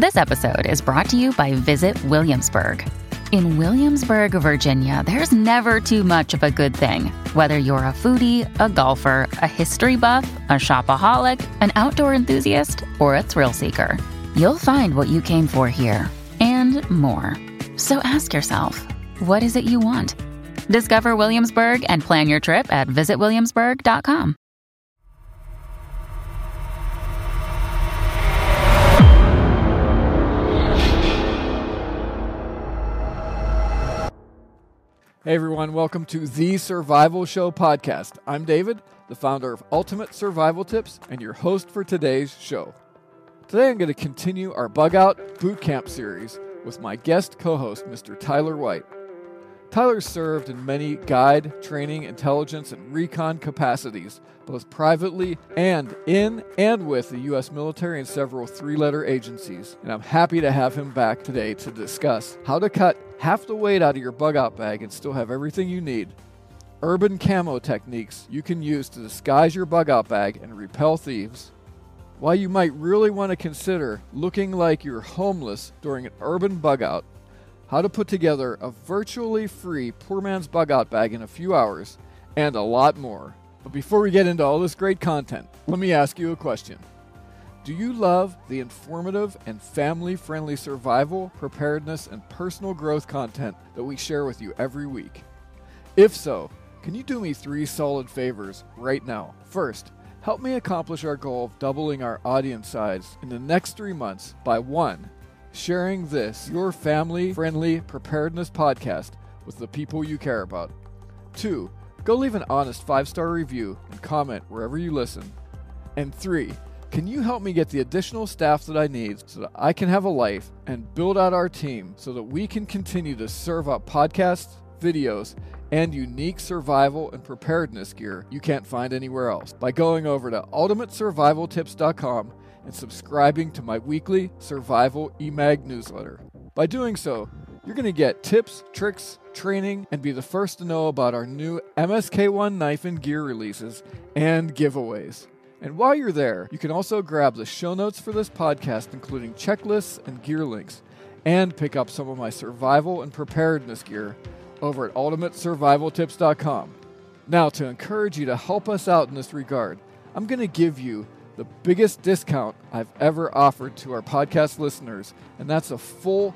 This episode is brought to you by Visit Williamsburg. In Williamsburg, Virginia, there's never too much of a good thing. Whether you're a foodie, a golfer, a history buff, a shopaholic, an outdoor enthusiast, or a thrill seeker, you'll find what you came for here and more. So ask yourself, what is it you want? Discover Williamsburg and plan your trip at visitwilliamsburg.com. Hey everyone, welcome to The Survival Show podcast. I'm David, the founder of Ultimate Survival Tips and your host for today's show. Today I'm going to continue our Bug Out Boot Camp series with my guest co-host, Mr. Tyler White. Tyler served in many guide, training, intelligence, and recon capacities, both privately and in and with the U.S. military and several three-letter agencies. And I'm happy to have him back today to discuss how to cut half the weight out of your bug out bag and still have everything you need, urban camo techniques you can use to disguise your bug out bag and repel thieves, why you might really want to consider looking like you're homeless during an urban bug out, how to put together a virtually free poor man's bug out bag in a few hours, and a lot more. But before we get into all this great content, let me ask you a question. Do you love the informative and family-friendly survival, preparedness, and personal growth content that we share with you every week? If so, can you do me 3 solid favors right now? First, help me accomplish our goal of doubling our audience size in the next 3 months by 1, sharing this, your family-friendly preparedness podcast, with the people you care about. 2, go leave an honest 5-star review and comment wherever you listen. And 3, can you help me get the additional staff that I need so that I can have a life and build out our team so that we can continue to serve up podcasts, videos, and unique survival and preparedness gear you can't find anywhere else by going over to ultimatesurvivaltips.com and subscribing to my weekly Survival eMag newsletter. By doing so, you're going to get tips, tricks, training, and be the first to know about our new MSK1 knife and gear releases and giveaways. And while you're there, you can also grab the show notes for this podcast, including checklists and gear links, and pick up some of my survival and preparedness gear over at ultimatesurvivaltips.com. Now, to encourage you to help us out in this regard, I'm going to give you the biggest discount I've ever offered to our podcast listeners, and that's a full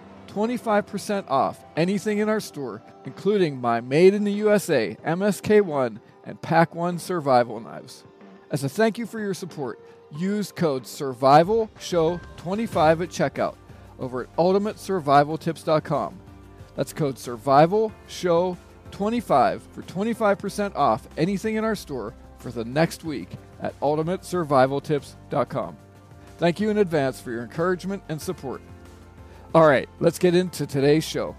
25% off anything in our store, including my Made in the USA MSK1 and PAC-1 survival knives. As a thank you for your support, use code SURVIVALSHOW25 at checkout over at ultimatesurvivaltips.com. That's code SURVIVALSHOW25 for 25% off anything in our store for the next week at ultimatesurvivaltips.com. Thank you in advance for your encouragement and support. All right, let's get into today's show.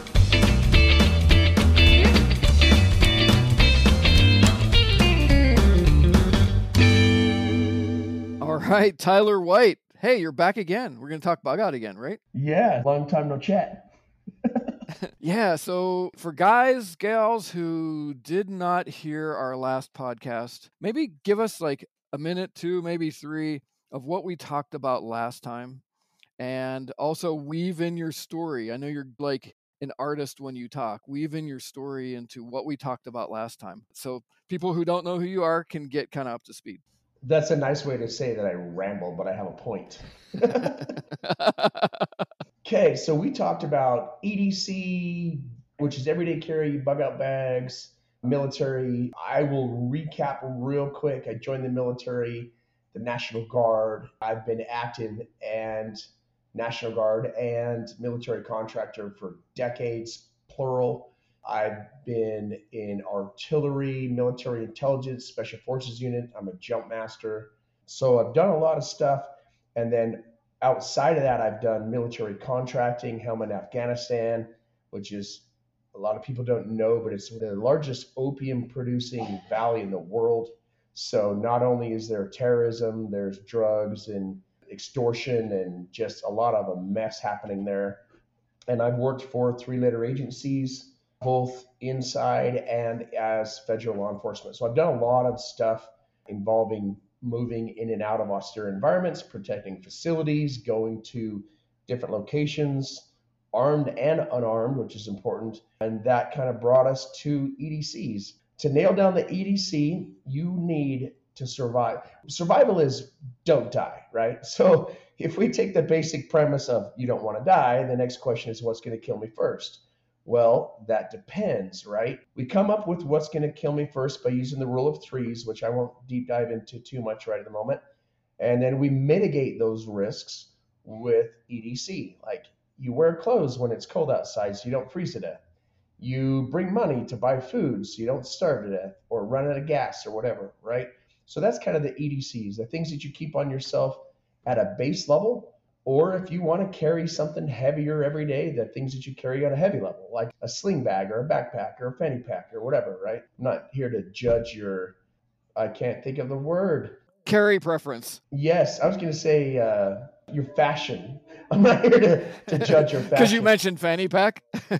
All right, Tyler White. Hey, you're back again. We're going to talk bug out again, right? Yeah, long time no chat. Yeah, so for guys, gals who did not hear our last podcast, maybe give us like a minute, 2, maybe 3 of what we talked about last time. And also weave in your story. I know you're like an artist when you talk. Weave in your story into what we talked about last time. So people who don't know who you are can get kind of up to speed. That's a nice way to say that I ramble, but I have a point. Okay, so we talked about EDC, which is everyday carry, bug out bags, military. I will recap real quick. I joined the military, the National Guard. I've been active and National Guard and military contractor for decades, plural. I've been in artillery, military intelligence, special forces unit. I'm a jump master. So I've done a lot of stuff. And then outside of that, I've done military contracting, Helmand, Afghanistan, which is, a lot of people don't know, but it's the largest opium producing valley in the world. So not only is there terrorism, there's drugs and extortion and just a lot of a mess happening there. And I've worked for 3-letter agencies, both inside and as federal law enforcement. So I've done a lot of stuff involving moving in and out of austere environments, protecting facilities, going to different locations, armed and unarmed, which is important. And that kind of brought us to EDCs. To nail down the EDC, you need to survive. Survival is don't die, right? So if we take the basic premise of you don't want to die, the next question is what's going to kill me first? Well, that depends, right? We come up with what's going to kill me first by using the rule of threes, which I won't deep dive into too much right at the moment. And then we mitigate those risks with EDC. Like you wear clothes when it's cold outside so you don't freeze to death. You bring money to buy food so you don't starve to death or run out of gas or whatever, right? So that's kind of the EDCs, the things that you keep on yourself at a base level. Or if you want to carry something heavier every day, the things that you carry on a heavy level, like a sling bag or a backpack or a fanny pack or whatever, right? I'm not here to judge your, I can't think of the word. Carry preference. Yes, I was going to say your fashion. I'm not here to judge your fashion. Because you mentioned fanny pack.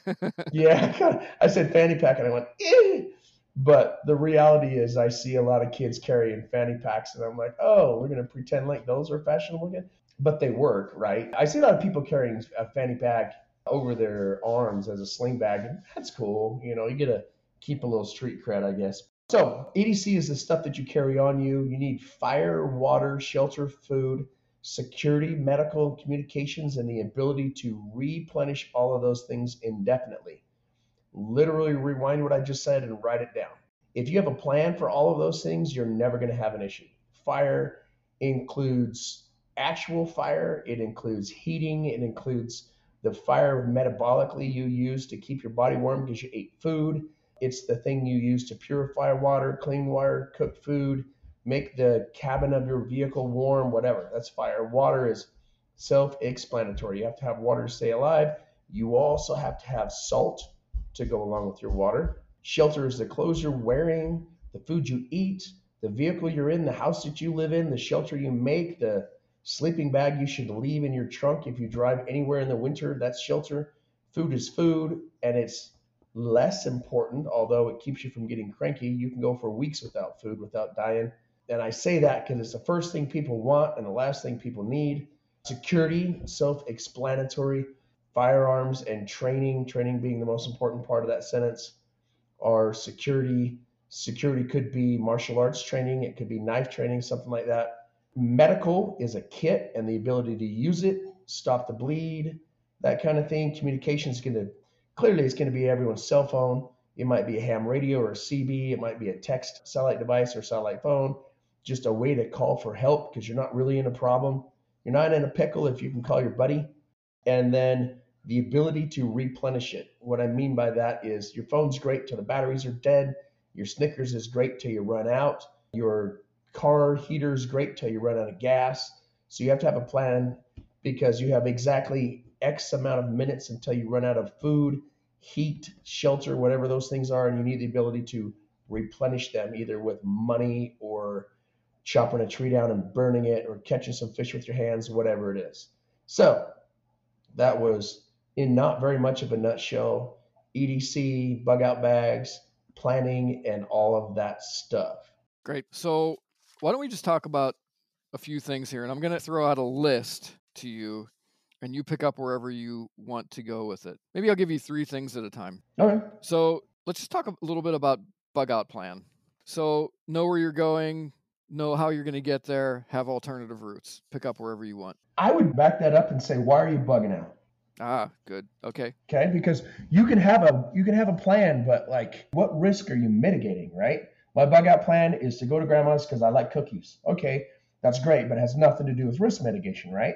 Yeah, I said fanny pack and I went, eh. But the reality is I see a lot of kids carrying fanny packs and I'm like, oh, we're going to pretend like those are fashionable again. But they work, right? I see a lot of people carrying a fanny pack over their arms as a sling bag. And that's cool. You know, you get to keep a little street cred, I guess. So EDC is the stuff that you carry on you. You need fire, water, shelter, food, security, medical, communications, and the ability to replenish all of those things indefinitely. Literally rewind what I just said and write it down. If you have a plan for all of those things, you're never going to have an issue. Fire includes actual fire, it includes heating, it includes the fire metabolically you use to keep your body warm because you ate food. It's the thing you use to purify water, clean water, cook food, make the cabin of your vehicle warm, whatever. That's fire. Water is self-explanatory. You have to have water to stay alive. You also have to have salt to go along with your water. Shelter is the clothes you're wearing, the food you eat, the vehicle you're in, the house that you live in, the shelter you make, the sleeping bag you should leave in your trunk if you drive anywhere in the winter. That's shelter. Food is food, and it's less important, although it keeps you from getting cranky. You can go for weeks without food, without dying. And I say that because it's the first thing people want and the last thing people need. Security, self-explanatory. Firearms and training being the most important part of that sentence, are security. Security could be martial arts training. It could be knife training, something like that. Medical is a kit and the ability to use it, stop the bleed, that kind of thing. Communication is it's going to be everyone's cell phone. It might be a ham radio or a CB. It might be a text satellite device or satellite phone. Just a way to call for help because you're not really in a problem. You're not in a pickle if you can call your buddy. And then the ability to replenish it. What I mean by that is your phone's great till the batteries are dead. Your Snickers is great till you run out. Your car heater is great till you run out of gas. So you have to have a plan because you have exactly X amount of minutes until you run out of food, heat, shelter, whatever those things are. And you need the ability to replenish them either with money or chopping a tree down and burning it or catching some fish with your hands, whatever it is. So that was, in not very much of a nutshell, EDC, bug out bags, planning, and all of that stuff. Great. So why don't we just talk about a few things here? And I'm going to throw out a list to you, and you pick up wherever you want to go with it. Maybe I'll give you 3 things at a time. Okay. So let's just talk a little bit about bug out plan. So know where you're going, know how you're going to get there, have alternative routes. Pick up wherever you want. I would back that up and say, why are you bugging out? Ah, good. Okay. Okay, because you can have a plan, but like, what risk are you mitigating, right? My bug out plan is to go to grandma's because I like cookies. Okay, that's great, but it has nothing to do with risk mitigation, right?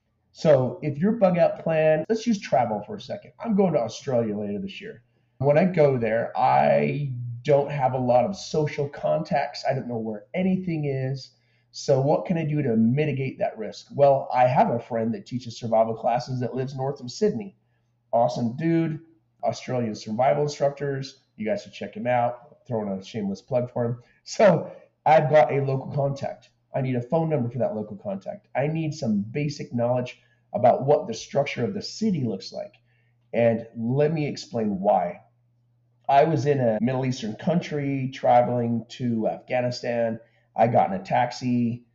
So if your bug out plan, let's use travel for a second. I'm going to Australia later this year. When I go there, I don't have a lot of social contacts. I don't know where anything is. So what can I do to mitigate that risk? Well, I have a friend that teaches survival classes that lives north of Sydney. Awesome dude, Australian survival instructors. You guys should check him out. Throwing a shameless plug for him. So I've got a local contact. I need a phone number for that local contact. I need some basic knowledge about what the structure of the city looks like. And let me explain why. I was in a Middle Eastern country traveling to Afghanistan. I got in a taxi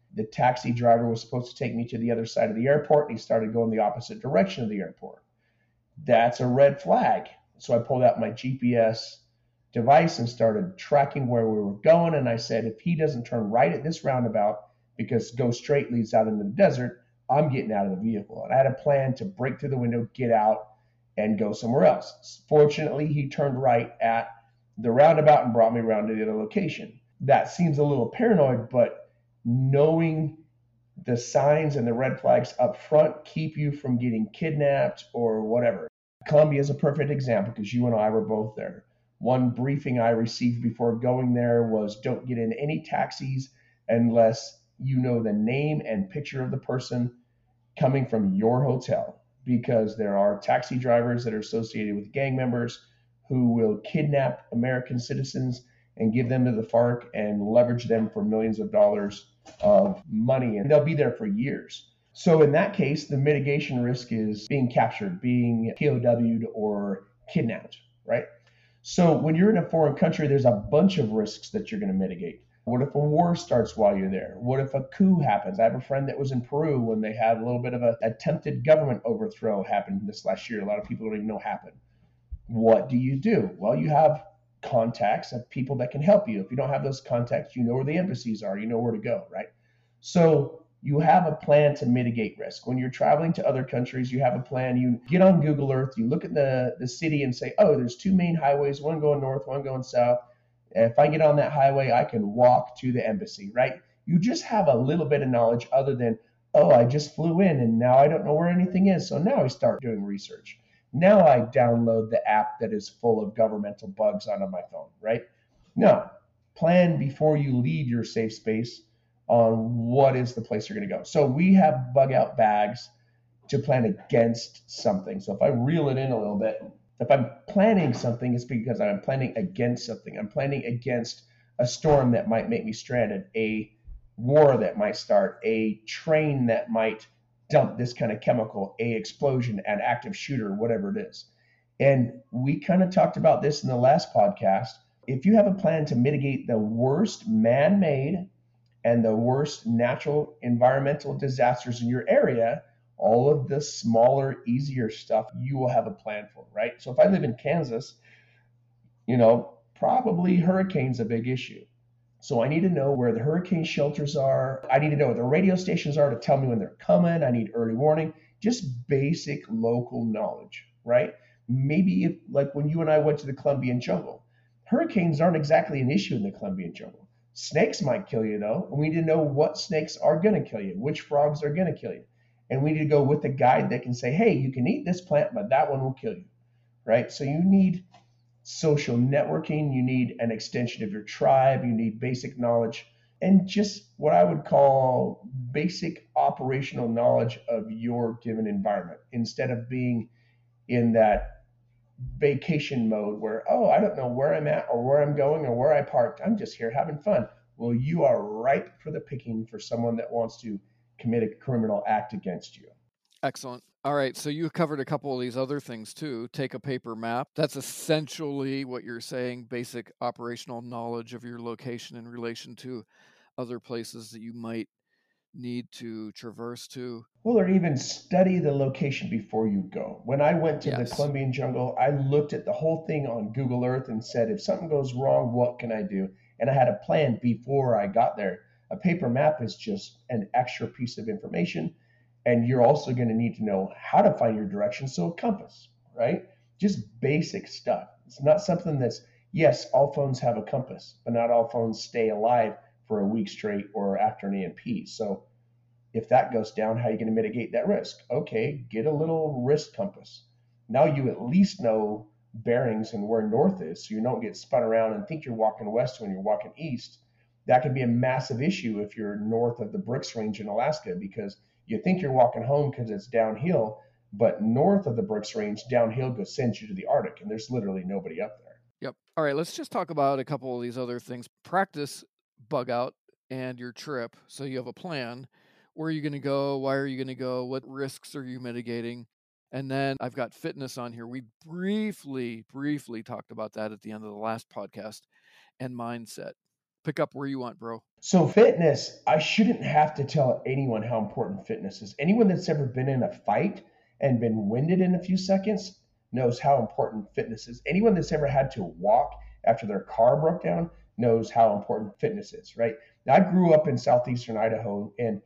The taxi driver was supposed to take me to the other side of the airport, and he started going the opposite direction of the airport. That's a red flag. So I pulled out my GPS device and started tracking where we were going. And I said, if he doesn't turn right at this roundabout, because go straight leads out into the desert, I'm getting out of the vehicle. And I had a plan to break through the window, get out, and go somewhere else. Fortunately, he turned right at the roundabout and brought me around to the other location. That seems a little paranoid, but knowing the signs and the red flags up front keep you from getting kidnapped or whatever. Colombia is a perfect example because you and I were both there. One briefing I received before going there was don't get in any taxis unless you know the name and picture of the person coming from your hotel, because there are taxi drivers that are associated with gang members who will kidnap American citizens and give them to the FARC and leverage them for millions of dollars of money, and they'll be there for years. So in that case, the mitigation risk is being captured, being POW'd or kidnapped, right? So when you're in a foreign country, there's a bunch of risks that you're going to mitigate. What if a war starts while you're there? What if a coup happens? I have a friend that was in Peru when they had a little bit of an attempted government overthrow happen this last year. A lot of people don't even know happened. What do you do? Well, you have contacts of people that can help you. If you don't have those contacts, you know where the embassies are, you know where to go, right? So you have a plan to mitigate risk. When you're traveling to other countries, you have a plan. You get on Google Earth, you look at the city and say, oh, there's two main highways, one going north, one going south. If I get on that highway, I can walk to the embassy, right? You just have a little bit of knowledge other than, oh, I just flew in and now I don't know where anything is. So now I start doing research. Now I download the app that is full of governmental bugs onto my phone, right? No, plan before you leave your safe space on what is the place you're going to go. So we have bug out bags to plan against something. So if I reel it in a little bit, if I'm planning something, it's because I'm planning against something. I'm planning against a storm that might make me stranded, a war that might start, a train that might dump this kind of chemical, a explosion, an active shooter, whatever it is. And we kind of talked about this in the last podcast. If you have a plan to mitigate the worst man-made and the worst natural environmental disasters in your area, all of the smaller, easier stuff you will have a plan for, right? So if I live in Kansas, probably hurricane's a big issue. So I need to know where the hurricane shelters are. I need to know where the radio stations are to tell me when they're coming. I need early warning, just basic local knowledge, right? Maybe if, like when you and I went to the Colombian jungle, hurricanes aren't exactly an issue in the Colombian jungle. Snakes might kill you though, and we need to know what snakes are going to kill you, which frogs are going to kill you. And we need to go with a guide that can say, hey, you can eat this plant, but that one will kill you, right? So you need social networking, you need an extension of your tribe, you need basic knowledge, and just what I would call basic operational knowledge of your given environment, instead of being in that vacation mode where, oh, I don't know where I'm at or where I'm going or where I parked. I'm just here having fun. Well, you are ripe for the picking for someone that wants to commit a criminal act against you. Excellent. All right. So you covered a couple of these other things too. Take a paper map. That's essentially what you're saying, basic operational knowledge of your location in relation to other places that you might need to traverse to. Well, or even study the location before you go. When I went to the Colombian jungle, I looked at the whole thing on Google Earth and said, if something goes wrong, what can I do? And I had a plan before I got there. A paper map is just an extra piece of information. And you're also going to need to know how to find your direction. So a compass, right? Just basic stuff. It's not something that's, yes, all phones have a compass, but not all phones stay alive for a week straight or after an EMP. So if that goes down, how are you going to mitigate that risk? Okay, get a little wrist compass. Now you at least know bearings and where north is, so you don't get spun around and think you're walking west when you're walking east. That could be a massive issue if you're north of the Brooks Range in Alaska, because you think you're walking home because it's downhill, but north of the Brooks Range, downhill sends you to the Arctic, and there's literally nobody up there. Yep. All right, let's just talk about a couple of these other things. Practice bug out and your trip, so you have a plan. Where are you going to go? Why are you going to go? What risks are you mitigating? And then I've got fitness on here. We briefly talked about that at the end of the last podcast, and mindset. Pick up where you want, bro. So fitness, I shouldn't have to tell anyone how important fitness is. Anyone that's ever been in a fight and been winded in a few seconds knows how important fitness is. Anyone that's ever had to walk after their car broke down knows how important fitness is, right? Now, I grew up in southeastern Idaho, and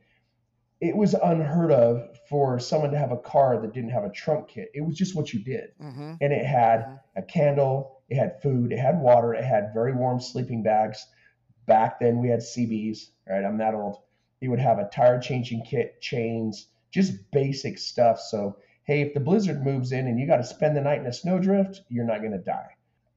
it was unheard of for someone to have a car that didn't have a trunk kit. It was just what you did. Mm-hmm. And it had a candle, it had food, it had water, it had very warm sleeping bags. Back then we had CBs, right? I'm that old. You would have a tire changing kit, chains, just basic stuff. So, hey, if the blizzard moves in and you got to spend the night in a snowdrift, you're not going to die.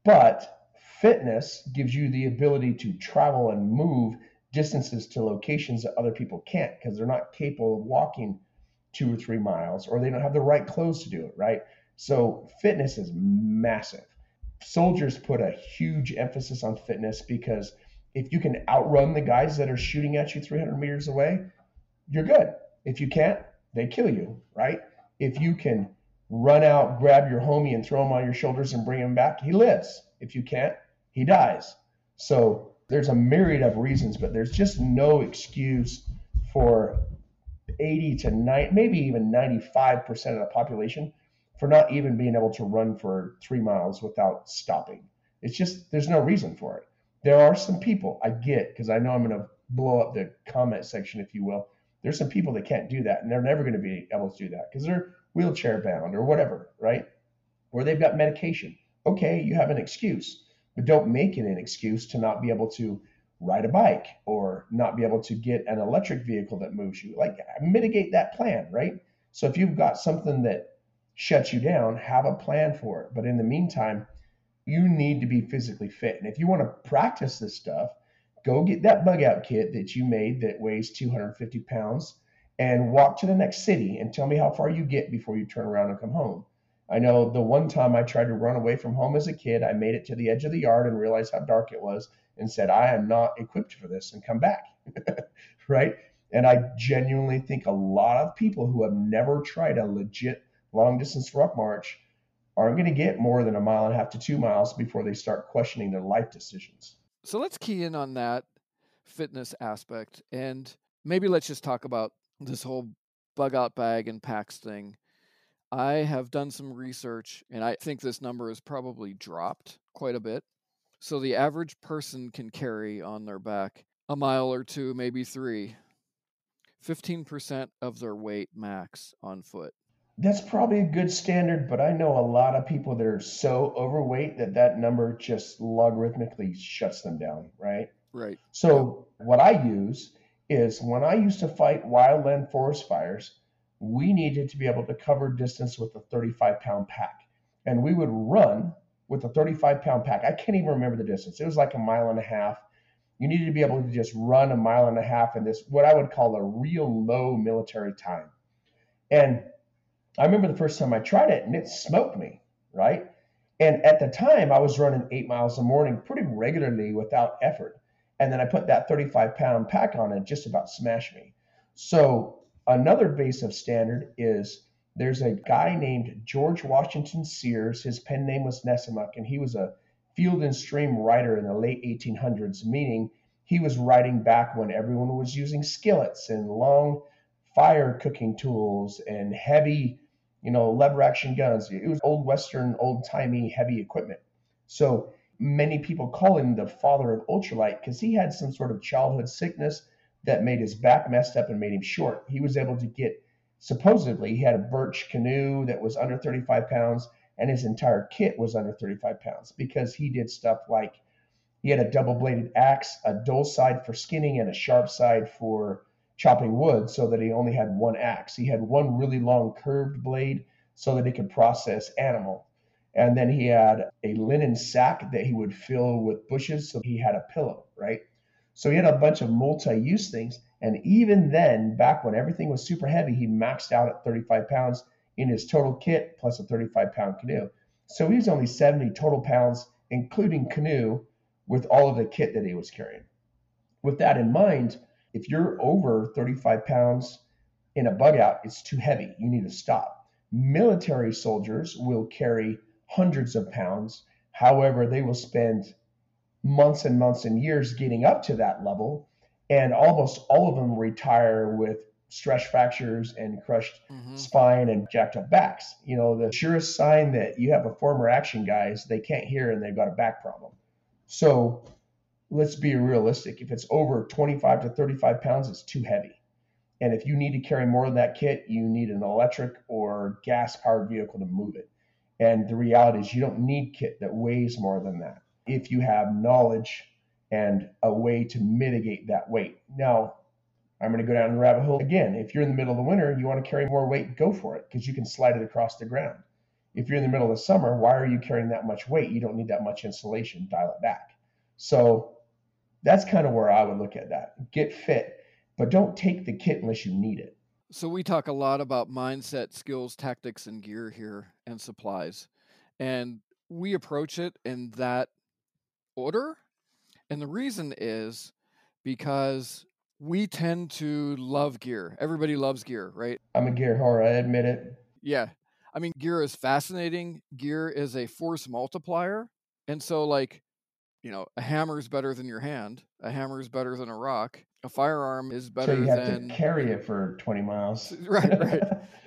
But fitness gives you the ability to travel and move distances to locations that other people can't because they're not capable of walking 2 or 3 miles, or they don't have the right clothes to do it, right? So fitness is massive. Soldiers put a huge emphasis on fitness because if you can outrun the guys that are shooting at you 300 meters away, you're good. If you can't, they kill you, right? If you can run out, grab your homie and throw him on your shoulders and bring him back, he lives. If you can't, he dies. So there's a myriad of reasons, but there's just no excuse for 80 to 90, maybe even 95% of the population for not even being able to run for 3 miles without stopping. It's just, there's no reason for it. There are some people, I get, because I know I'm going to blow up the comment section, if you will. There's some people that can't do that, and they're never going to be able to do that because they're wheelchair bound or whatever, right? Or they've got medication. Okay, you have an excuse, but don't make it an excuse to not be able to ride a bike or not be able to get an electric vehicle that moves you. Like, mitigate that plan, right? So if you've got something that shuts you down, have a plan for it. But in the meantime, you need to be physically fit. And if you want to practice this stuff, go get that bug out kit that you made that weighs 250 pounds and walk to the next city and tell me how far you get before you turn around and come home. I know the one time I tried to run away from home as a kid, I made it to the edge of the yard and realized how dark it was and said, I am not equipped for this, and come back, right? And I genuinely think a lot of people who have never tried a legit long distance ruck march aren't going to get more than 1.5 to 2 miles before they start questioning their life decisions. So let's key in on that fitness aspect, and maybe let's just talk about this whole bug out bag and packs thing. I have done some research, and I think this number has probably dropped quite a bit. So the average person can carry on their back 1 mile or 2, maybe 3, 15% of their weight max on foot. That's probably a good standard, but I know a lot of people that are so overweight that that number just logarithmically shuts them down, right? Right. So what I use is when I used to fight wildland forest fires, we needed to be able to cover distance with a 35-pound pack. And we would run with a 35-pound pack. I can't even remember the distance. It was like 1.5 miles. You needed to be able to just run 1.5 miles in this, what I would call a real low military time. And I remember the first time I tried it and it smoked me, right? And at the time I was running 8 miles a morning pretty regularly without effort. And then I put that 35-pound pack on and it just about smashed me. So another base of standard is there's a guy named George Washington Sears. His pen name was Nessamuk, and he was a field and stream writer in the late 1800s, meaning he was writing back when everyone was using skillets and long fire cooking tools and heavy, lever action guns. It was old Western, old timey, heavy equipment. So many people call him the father of ultralight because he had some sort of childhood sickness that made his back messed up and made him short. He was able to get, supposedly, he had a birch canoe that was under 35 pounds, and his entire kit was under 35 pounds because he did stuff like he had a double-bladed axe, a dull side for skinning, and a sharp side for chopping wood so that he only had one axe. He had one really long curved blade so that he could process animal. And then he had a linen sack that he would fill with bushes so he had a pillow, right? So he had a bunch of multi-use things. And even then, back when everything was super heavy, he maxed out at 35 pounds in his total kit plus a 35-pound canoe. So he was only 70 total pounds, including canoe, with all of the kit that he was carrying. With that in mind, if you're over 35 pounds in a bug out, it's too heavy. You need to stop. Military soldiers will carry hundreds of pounds. However, they will spend months and months and years getting up to that level. And almost all of them retire with stress fractures and crushed spine and jacked up backs. The surest sign that you have a former action guy is they can't hear and they've got a back problem. So let's be realistic. If it's over 25 to 35 pounds, it's too heavy. And if you need to carry more than that kit, you need an electric or gas-powered vehicle to move it. And the reality is you don't need kit that weighs more than that if you have knowledge and a way to mitigate that weight. Now, I'm going to go down the rabbit hole again. If you're in the middle of the winter, you want to carry more weight, go for it, because you can slide it across the ground. If you're in the middle of the summer, why are you carrying that much weight? You don't need that much insulation. Dial it back. So that's kind of where I would look at that. Get fit, but don't take the kit unless you need it. So we talk a lot about mindset, skills, tactics, and gear here, and supplies. And we approach it in that order. And the reason is because we tend to love gear. Everybody loves gear, right? I'm a gear whore, I admit it. Yeah. I mean, gear is fascinating. Gear is a force multiplier. And so, a hammer is better than your hand. A hammer is better than a rock. A firearm is better than... So you have than... to carry it for 20 miles. Right.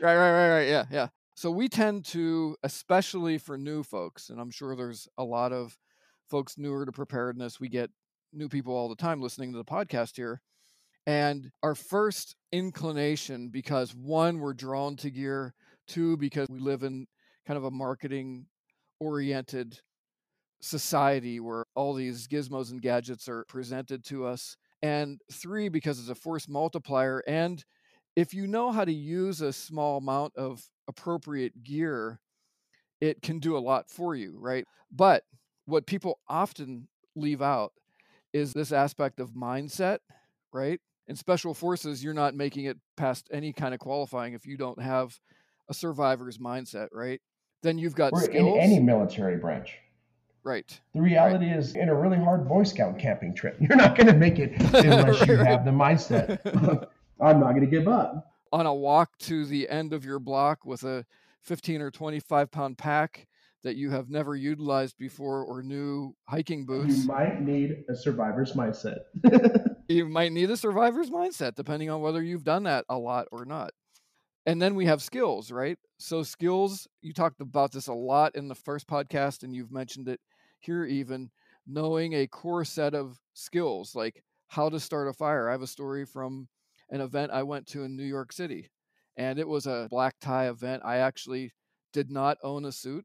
Yeah. So we tend to, especially for new folks, and I'm sure there's a lot of folks newer to preparedness. We get new people all the time listening to the podcast here. And our first inclination, because one, we're drawn to gear, two, because we live in kind of a marketing-oriented society where all these gizmos and gadgets are presented to us, and three, because it's a force multiplier. And if you know how to use a small amount of appropriate gear, it can do a lot for you, right? But what people often leave out is this aspect of mindset, right? In special forces, you're not making it past any kind of qualifying if you don't have a survivor's mindset, right? Then you've got skills. In any military branch. Right. The reality is, in a really hard Boy Scout camping trip, you're not going to make it unless you have the mindset. I'm not going to give up. On a walk to the end of your block with a 15 or 25 pound pack that you have never utilized before, or new hiking boots. You might need a survivor's mindset. You might need a survivor's mindset, depending on whether you've done that a lot or not. And then we have skills, right? So skills, you talked about this a lot in the first podcast, and you've mentioned it here even, knowing a core set of skills, like how to start a fire. I have a story from an event I went to in New York City, and it was a black tie event. I actually did not own a suit,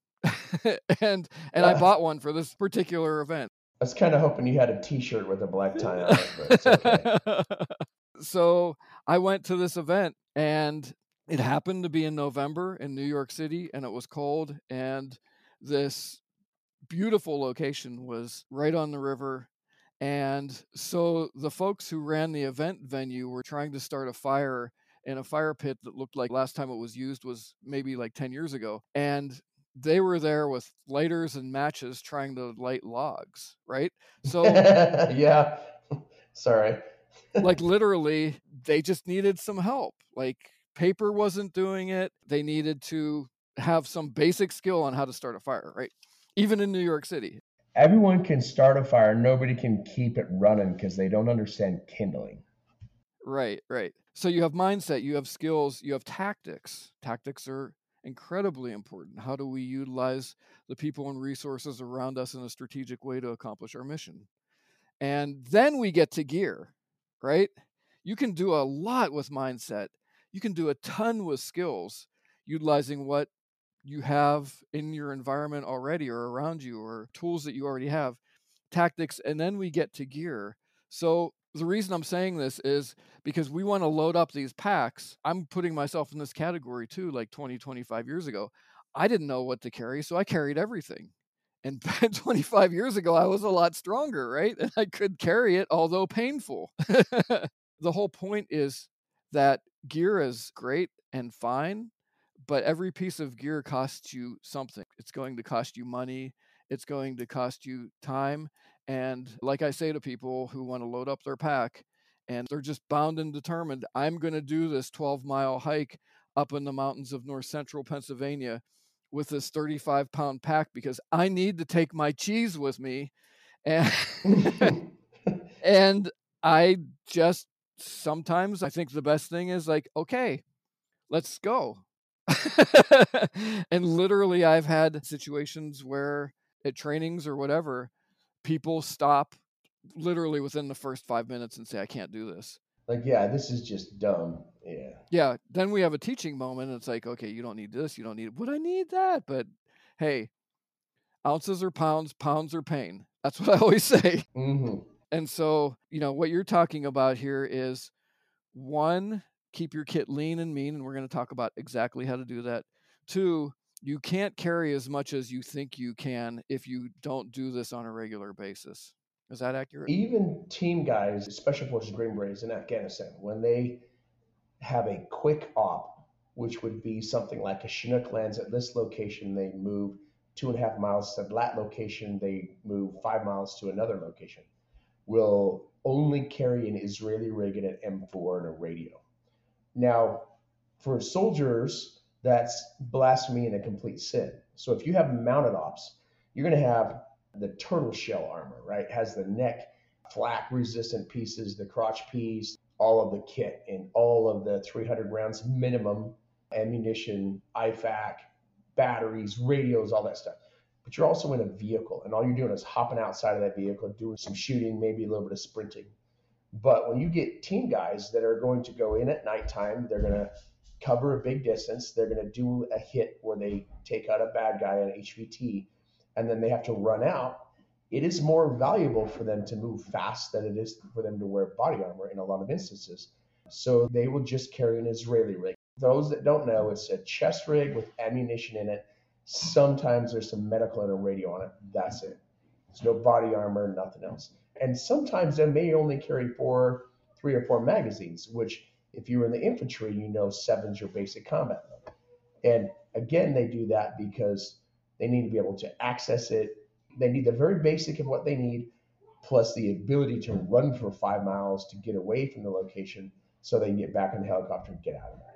and I bought one for this particular event. I was kind of hoping you had a T-shirt with a black tie on it, but it's okay. So I went to this event, and it happened to be in November in New York City, and it was cold, and this beautiful location was right on the river. And so the folks who ran the event venue were trying to start a fire in a fire pit that looked like last time it was used was maybe like 10 years ago. And they were there with lighters and matches trying to light logs, right? So yeah, sorry. Like literally, they just needed some help. Like paper wasn't doing it. They needed to have some basic skill on how to start a fire, right? Even in New York City. Everyone can start a fire. Nobody can keep it running because they don't understand kindling. Right. So you have mindset, you have skills, you have tactics. Tactics are incredibly important. How do we utilize the people and resources around us in a strategic way to accomplish our mission? And then we get to gear, right? You can do a lot with mindset. You can do a ton with skills, utilizing what you have in your environment already or around you, or tools that you already have, tactics, and then we get to gear. So the reason I'm saying this is because we want to load up these packs. I'm putting myself in this category too, like 20, 25 years ago. I didn't know what to carry, so I carried everything. And 25 years ago, I was a lot stronger, right? And I could carry it, although painful. The whole point is that gear is great and fine, but every piece of gear costs you something. It's going to cost you money. It's going to cost you time. And like I say to people who want to load up their pack, and they're just bound and determined, I'm going to do this 12-mile hike up in the mountains of north central Pennsylvania with this 35-pound pack because I need to take my cheese with me. And, and I just sometimes I think the best thing is like, okay, let's go. And literally I've had situations where at trainings or whatever, people stop literally within the first 5 minutes and say, I can't do this. Like, yeah, this is just dumb. Yeah. Yeah. Then we have a teaching moment. And it's like, okay, you don't need this. You don't need, but I need that. But hey, ounces are pounds, pounds are pain. That's what I always say. Mm-hmm. And so, what you're talking about here is, one, keep your kit lean and mean. And we're going to talk about exactly how to do that. Two, you can't carry as much as you think you can if you don't do this on a regular basis. Is that accurate? Even team guys, Special Forces Green Berets in Afghanistan, when they have a quick op, which would be something like a Chinook lands at this location, they move 2.5 miles to that location, they move 5 miles to another location, will only carry an Israeli rig and an M4 and a radio. Now, for soldiers, that's blasphemy and a complete sin. So if you have mounted ops, you're going to have the turtle shell armor, right? It has the neck flak resistant pieces, the crotch piece, all of the kit, and all of the 300 rounds minimum ammunition, IFAK, batteries, radios, all that stuff. But you're also in a vehicle, and all you're doing is hopping outside of that vehicle, doing some shooting, maybe a little bit of sprinting. But when you get team guys that are going to go in at nighttime, they're going to cover a big distance. They're going to do a hit where they take out a bad guy on HVT, and then they have to run out. It is more valuable for them to move fast than it is for them to wear body armor in a lot of instances. So they will just carry an Israeli rig. Those that don't know, it's a chest rig with ammunition in it. Sometimes there's some medical and a radio on it. That's it. There's no body armor, nothing else. And sometimes they may only carry 3 or 4 magazines, which if you're in the infantry, 7's your basic combat level. And again, they do that because they need to be able to access it. They need the very basic of what they need, plus the ability to run for 5 miles to get away from the location so they can get back in the helicopter and get out of there.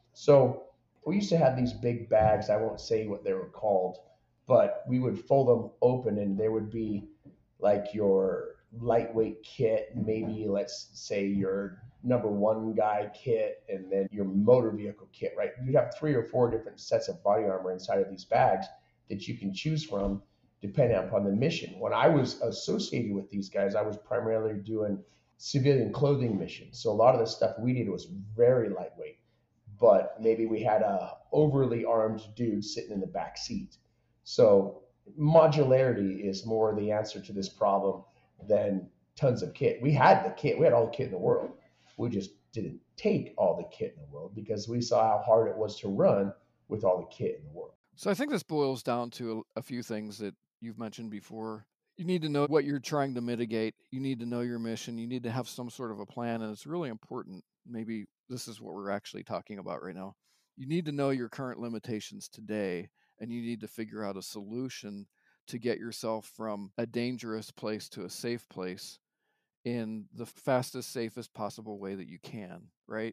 So we used to have these big bags. I won't say what they were called, but we would fold them open and there would be like your lightweight kit, maybe let's say your number 1 guy kit, and then your motor vehicle kit, right? You'd have 3 or 4 different sets of body armor inside of these bags that you can choose from depending upon the mission. When I was associated with these guys, I was primarily doing civilian clothing missions. So a lot of the stuff we did was very lightweight, but maybe we had a overly armed dude sitting in the back seat. So modularity is more the answer to this problem than tons of kit. We had the kit. We had all the kit in the world. We just didn't take all the kit in the world because we saw how hard it was to run with all the kit in the world. So I think this boils down to a few things that you've mentioned before. You need to know what you're trying to mitigate. You need to know your mission. You need to have some sort of a plan. And it's really important. Maybe this is what we're actually talking about right now. You need to know your current limitations today, and you need to figure out a solution to get yourself from a dangerous place to a safe place in the fastest, safest possible way that you can, right?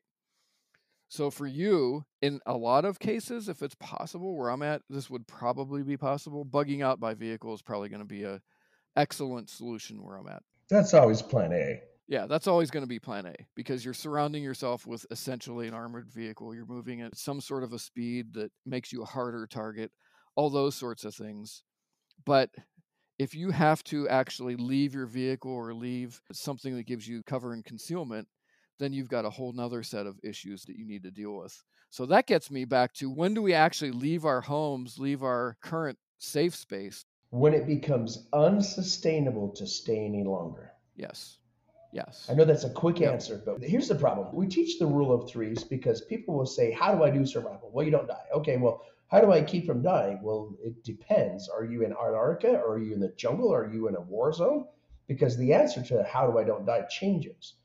So for you, in a lot of cases, if it's possible, where I'm at, this would probably be possible. Bugging out by vehicle is probably going to be an excellent solution where I'm at. That's always plan A. Yeah, that's always going to be plan A, because you're surrounding yourself with essentially an armored vehicle. You're moving at some sort of a speed that makes you a harder target, all those sorts of things. But if you have to actually leave your vehicle or leave something that gives you cover and concealment, then you've got a whole nother set of issues that you need to deal with. So that gets me back to, when do we actually leave our homes, leave our current safe space? When it becomes unsustainable to stay any longer. Yes. Yes. I know that's a quick answer, but here's the problem. We teach the rule of 3s because people will say, how do I do survival? Well, you don't die. Okay, well, how do I keep from dying? Well, it depends. Are you in Antarctica? Or are you in the jungle? Are you in a war zone? Because the answer to how do I don't die changes.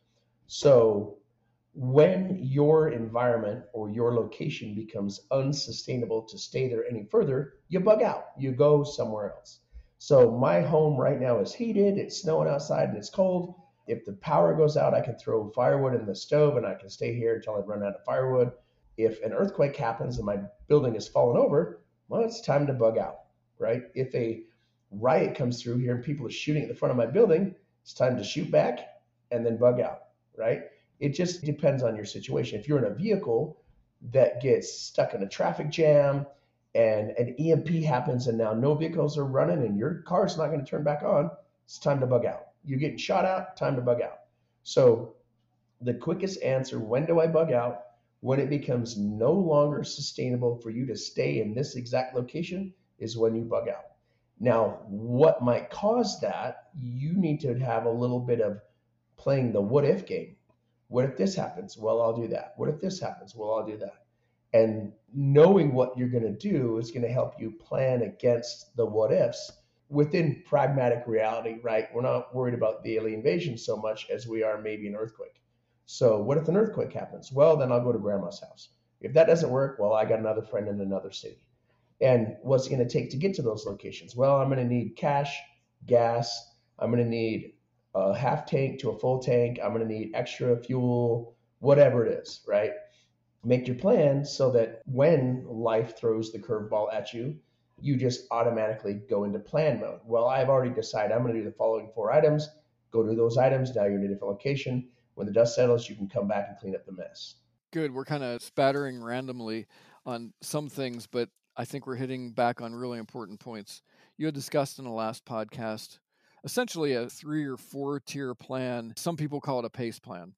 So when your environment or your location becomes unsustainable to stay there any further, you bug out. You go somewhere else. So my home right now is heated. It's snowing outside and it's cold. If the power goes out, I can throw firewood in the stove and I can stay here until I run out of firewood. If an earthquake happens and my building is falling over, well, it's time to bug out, right? If a riot comes through here and people are shooting at the front of my building, it's time to shoot back and then bug out, right? It just depends on your situation. If you're in a vehicle that gets stuck in a traffic jam and an EMP happens and now no vehicles are running and your car's not going to turn back on, it's time to bug out. You're getting shot out, time to bug out. So the quickest answer, when do I bug out? When it becomes no longer sustainable for you to stay in this exact location is when you bug out. Now, what might cause that? You need to have a little bit of playing the what if game. What if this happens? Well, I'll do that. What if this happens? Well, I'll do that. And knowing what you're going to do is going to help you plan against the what ifs within pragmatic reality, right? We're not worried about the alien invasion so much as we are maybe an earthquake. So what if an earthquake happens? Well, then I'll go to grandma's house. If that doesn't work, well, I got another friend in another city. And what's it going to take to get to those locations? Well, I'm going to need cash, gas. I'm going to need a half tank to a full tank. I'm going to need extra fuel, whatever it is, right? Make your plan so that when life throws the curveball at you, you just automatically go into plan mode. Well, I've already decided I'm going to do the following 4 items. Go do those items. Now you're in a different location. When the dust settles, you can come back and clean up the mess. Good. We're kind of spattering randomly on some things, but I think we're hitting back on really important points. You had discussed in the last podcast essentially a 3 or 4 tier plan. Some people call it a PACE plan.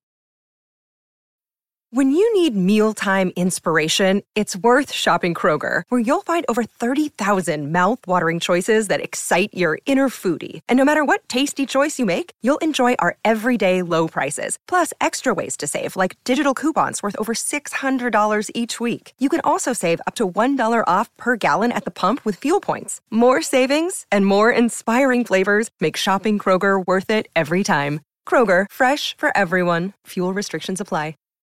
When you need mealtime inspiration, it's worth shopping Kroger, where you'll find over 30,000 mouth-watering choices that excite your inner foodie. And no matter what tasty choice you make, you'll enjoy our everyday low prices, plus extra ways to save, like digital coupons worth over $600 each week. You can also save up to $1 off per gallon at the pump with fuel points. More savings and more inspiring flavors make shopping Kroger worth it every time. Kroger, fresh for everyone. Fuel restrictions apply.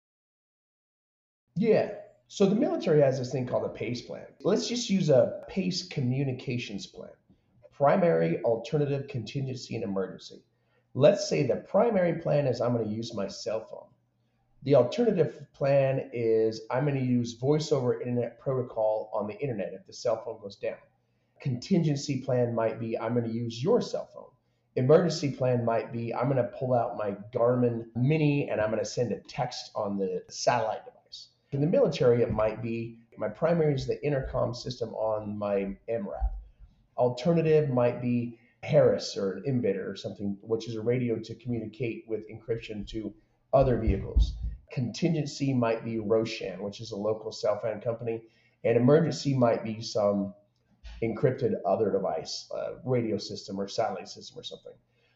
Yeah. So the military has this thing called a PACE plan. Let's just use a PACE communications plan. Primary, alternative, contingency, and emergency. Let's say the primary plan is I'm going to use my cell phone. The alternative plan is I'm going to use voice over internet protocol on the internet if the cell phone goes down. Contingency plan might be I'm going to use your cell phone. Emergency plan might be I'm going to pull out my Garmin Mini and I'm going to send a text on the satellite device. In the military, it might be my primary is the intercom system on my MRAP. Alternative might be Harris or an Embedder or something, which is a radio to communicate with encryption to other vehicles. Contingency might be Roshan, which is a local cell phone company. And emergency might be some encrypted other device, radio system or satellite system or something.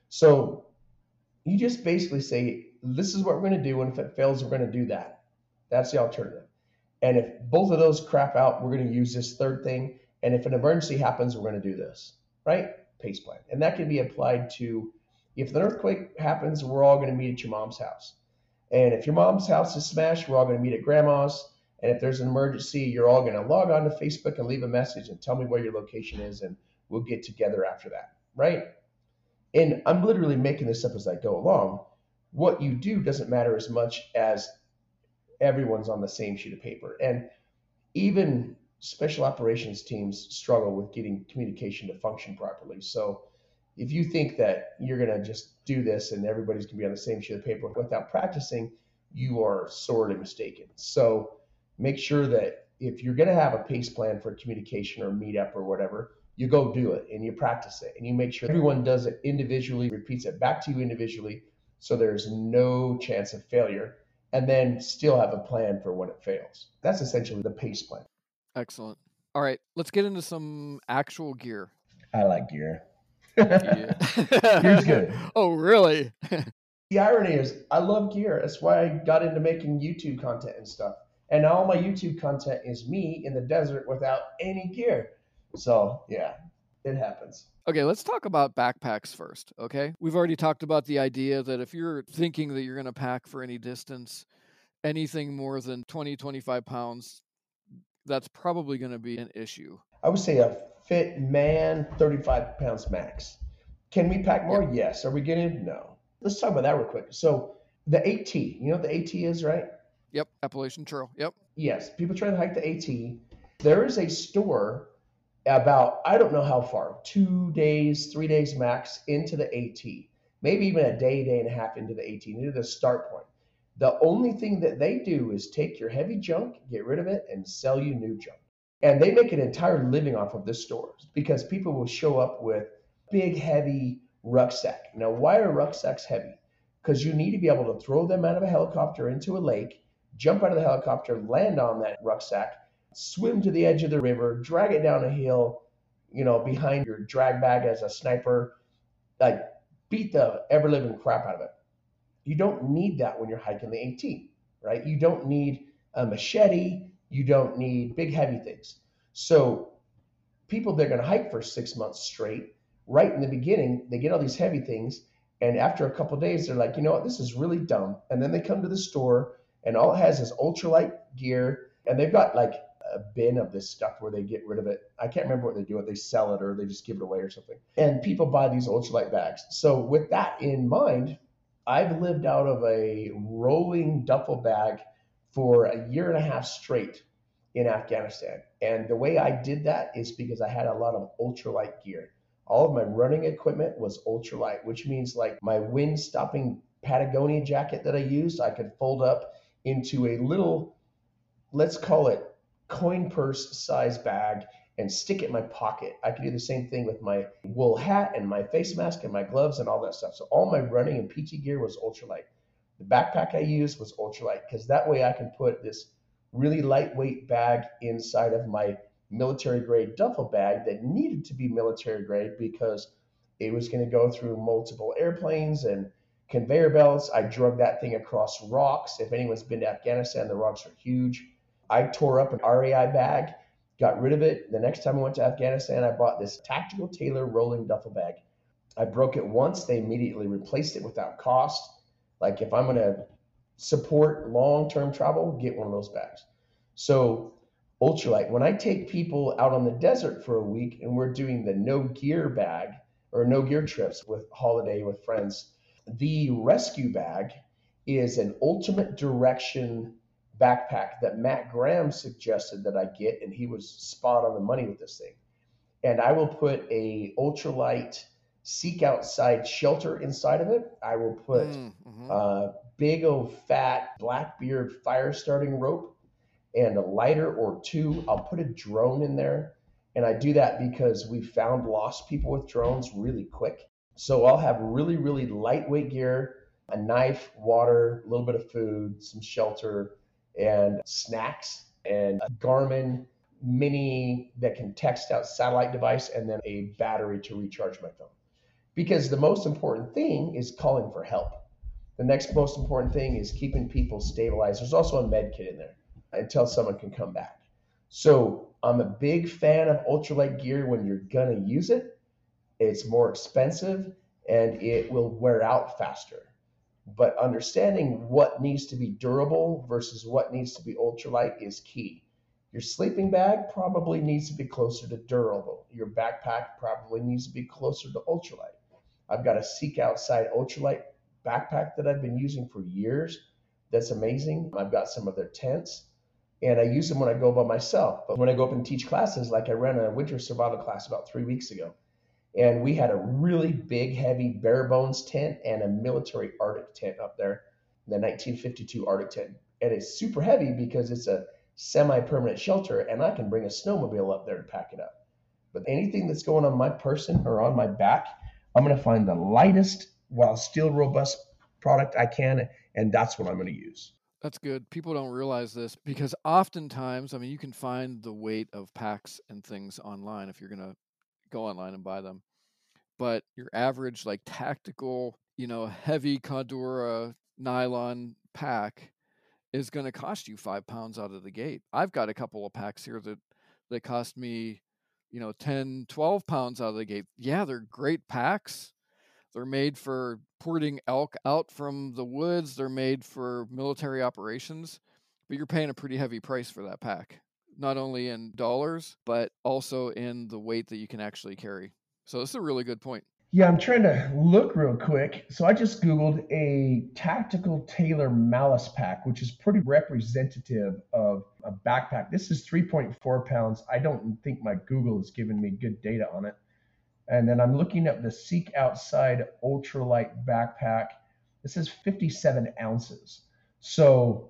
So you just basically say, this is what we're going to do. And if it fails, we're going to do that. That's the alternative. And if both of those crap out, we're going to use this third thing. And if an emergency happens, we're going to do this, right? PACE plan. And that can be applied to, if an earthquake happens, we're all going to meet at your mom's house. And if your mom's house is smashed, we're all going to meet at grandma's. And if there's an emergency, you're all going to log on to Facebook and leave a message and tell me where your location is, and we'll get together after that, right? And I'm literally making this up as I go along. What you do doesn't matter as much as everyone's on the same sheet of paper. And even special operations teams struggle with getting communication to function properly. So if you think that you're going to just do this and everybody's going to be on the same sheet of paper without practicing, you are sorely mistaken. So make sure that if you're going to have a PACE plan for communication or meetup or whatever, you go do it and you practice it and you make sure everyone does it individually, repeats it back to you individually, so there's no chance of failure. And then still have a plan for when it fails. That's essentially the PACE plan. Excellent. All right, let's get into some actual gear. I like gear. Yeah. Gear's good. Oh, really? The irony is I love gear. That's why I got into making YouTube content and stuff. And now all my YouTube content is me in the desert without any gear. So yeah, it happens. Okay, let's talk about backpacks first, okay? We've already talked about the idea that if you're thinking that you're going to pack for any distance, anything more than 20, 25 pounds, that's probably going to be an issue. I would say a fit man, 35 pounds max. Can we pack more? Yep. Yes. Are we getting? No. Let's talk about that real quick. So the AT, you know what the AT is, right? Yep, Appalachian Trail, yep. Yes, people try to hike the AT. There is a store about, I don't know how far, 2 days, 3 days max into the AT, maybe even a day, day and a half into the AT, into the start point. The only thing that they do is take your heavy junk, get rid of it, and sell you new junk. And they make an entire living off of this stores because people will show up with big, heavy rucksack. Now, why are rucksacks heavy? Because you need to be able to throw them out of a helicopter into a lake, jump out of the helicopter, land on that rucksack, swim to the edge of the river, drag it down a hill, behind your drag bag as a sniper, like beat the ever living crap out of it. You don't need that when you're hiking the AT, right? You don't need a machete. You don't need big, heavy things. So people, they're going to hike for 6 months straight. Right in the beginning, they get all these heavy things. And after a couple of days, they're like, you know what, this is really dumb. And then they come to the store and all it has is ultralight gear. And they've got like a bin of this stuff where they get rid of it. I can't remember what they do. They sell it or they just give it away or something. And people buy these ultralight bags. So with that in mind, I've lived out of a rolling duffel bag for a year and a half straight in Afghanistan. And the way I did that is because I had a lot of ultralight gear. All of my running equipment was ultralight, which means like my wind stopping Patagonia jacket that I used, I could fold up into a little, let's call it coin purse size bag and stick it in my pocket. I could do the same thing with my wool hat and my face mask and my gloves and all that stuff. So all my running and PT gear was ultralight. The backpack I used was ultralight because that way I can put this really lightweight bag inside of my military grade duffel bag that needed to be military grade because it was going to go through multiple airplanes and conveyor belts. I drug that thing across rocks. If anyone's been to Afghanistan, the rocks are huge. I tore up an RAI bag, got rid of it. The next time I went to Afghanistan, I bought this Tactical Tailor rolling duffel bag. I broke it once. They immediately replaced it without cost. Like if I'm going to support long-term travel, get one of those bags. So ultralight, when I take people out on the desert for a week and we're doing the no gear bag or no gear trips with holiday with friends, the rescue bag is an ultimate direction backpack that Matt Graham suggested that I get, and he was spot on the money with this thing. And I will put a ultralight Seek Outside shelter inside of it. I will put big old fat Blackbeard fire starting rope and a lighter or two. I'll put a drone in there. And I do that because we found lost people with drones really quick. So I'll have really, really lightweight gear, a knife, water, a little bit of food, some shelter, and snacks, and a Garmin mini that can text out satellite device, and then a battery to recharge my phone. Because the most important thing is calling for help. The next most important thing is keeping people stabilized. There's also a med kit in there until someone can come back. So I'm a big fan of ultralight gear when you're gonna use it. It's more expensive and it will wear out faster. But understanding what needs to be durable versus what needs to be ultralight is key. Your sleeping bag probably needs to be closer to durable. Your backpack probably needs to be closer to ultralight. I've got a Seek Outside ultralight backpack that I've been using for years. That's amazing. I've got some of their tents and I use them when I go by myself. But when I go up and teach classes, like I ran a winter survival class about 3 weeks ago, and we had a really big, heavy bare bones tent and a military Arctic tent up there, the 1952 Arctic tent. And it's super heavy because it's a semi-permanent shelter and I can bring a snowmobile up there to pack it up. But anything that's going on my person or on my back, I'm going to find the lightest while still robust product I can, and that's what I'm going to use. That's good. People don't realize this because oftentimes, I mean, you can find the weight of packs and things online if you're going to go online and buy them. But your average, like tactical, heavy Cordura nylon pack is going to cost you 5 pounds out of the gate. I've got a couple of packs here that cost me, 10, 12 pounds out of the gate. Yeah, they're great packs. They're made for porting elk out from the woods. They're made for military operations, but you're paying a pretty heavy price for that pack, not only in dollars, but also in the weight that you can actually carry. So this is a really good point. Yeah, I'm trying to look real quick. So I just Googled a tactical tailor malice pack, which is pretty representative of a backpack. This is 3.4 pounds. I don't think my Google is giving me good data on it. And then I'm looking at the Seek Outside ultralight backpack. This is 57 ounces. So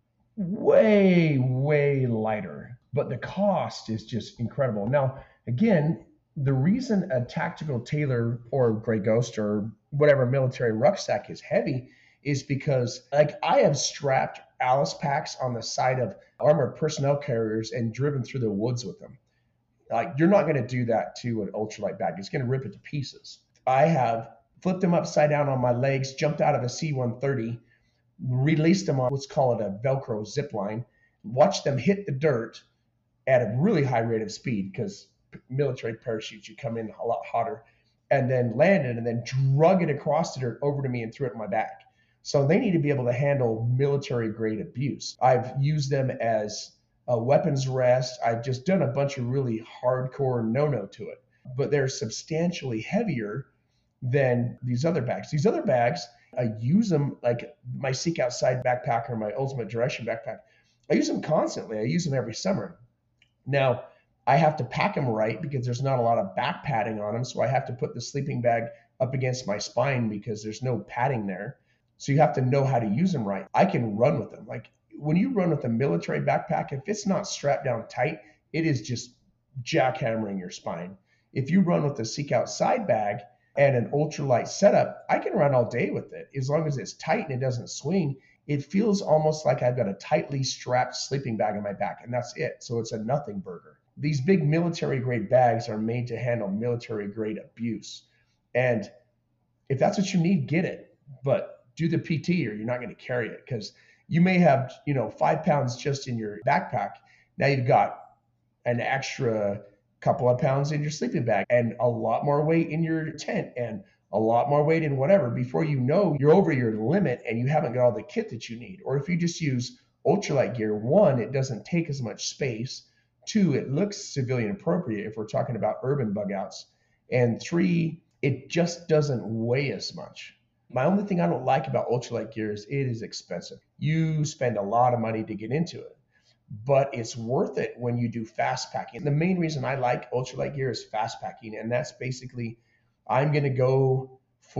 way, way lighter, but the cost is just incredible. Now, again, the reason a tactical tailor or Grey Ghost or whatever military rucksack is heavy is because, like, I have strapped Alice packs on the side of armored personnel carriers and driven through the woods with them. Like, you're not going to do that to an ultralight bag. It's going to rip it to pieces. I have flipped them upside down on my legs, jumped out of a C-130, released them on what's called a Velcro zip line, watched them hit the dirt at a really high rate of speed because military parachutes, you come in a lot hotter, and then landed and then drug it across the dirt over to me and threw it in my back. So they need to be able to handle military grade abuse. I've used them as a weapons rest. I've just done a bunch of really hardcore no-no to it, but they're substantially heavier than these other bags. These other bags, I use them like my Seek Outside backpack or my Ultimate Direction backpack. I use them constantly. I use them every summer. Now, I have to pack them right because there's not a lot of back padding on them. So I have to put the sleeping bag up against my spine because there's no padding there. So you have to know how to use them right. I can run with them. Like when you run with a military backpack, if it's not strapped down tight, it is just jackhammering your spine. If you run with a Seek Outside bag and an ultralight setup, I can run all day with it. As long as it's tight and it doesn't swing, it feels almost like I've got a tightly strapped sleeping bag on my back, and that's it. So it's a nothing burger. These big military grade bags are made to handle military grade abuse. And if that's what you need, get it. But do the PT or you're not going to carry it because you may have, 5 pounds just in your backpack. Now you've got an extra couple of pounds in your sleeping bag and a lot more weight in your tent and a lot more weight in whatever. Before you know, you're over your limit and you haven't got all the kit that you need. Or if you just use ultralight gear, 1, it doesn't take as much space. 2, it looks civilian appropriate if we're talking about urban bug outs. And 3, it just doesn't weigh as much. My only thing I don't like about ultralight gear is it is expensive. You spend a lot of money to get into it, but it's worth it when you do fast packing. The main reason I like ultralight gear is fast packing, and that's basically I'm going to go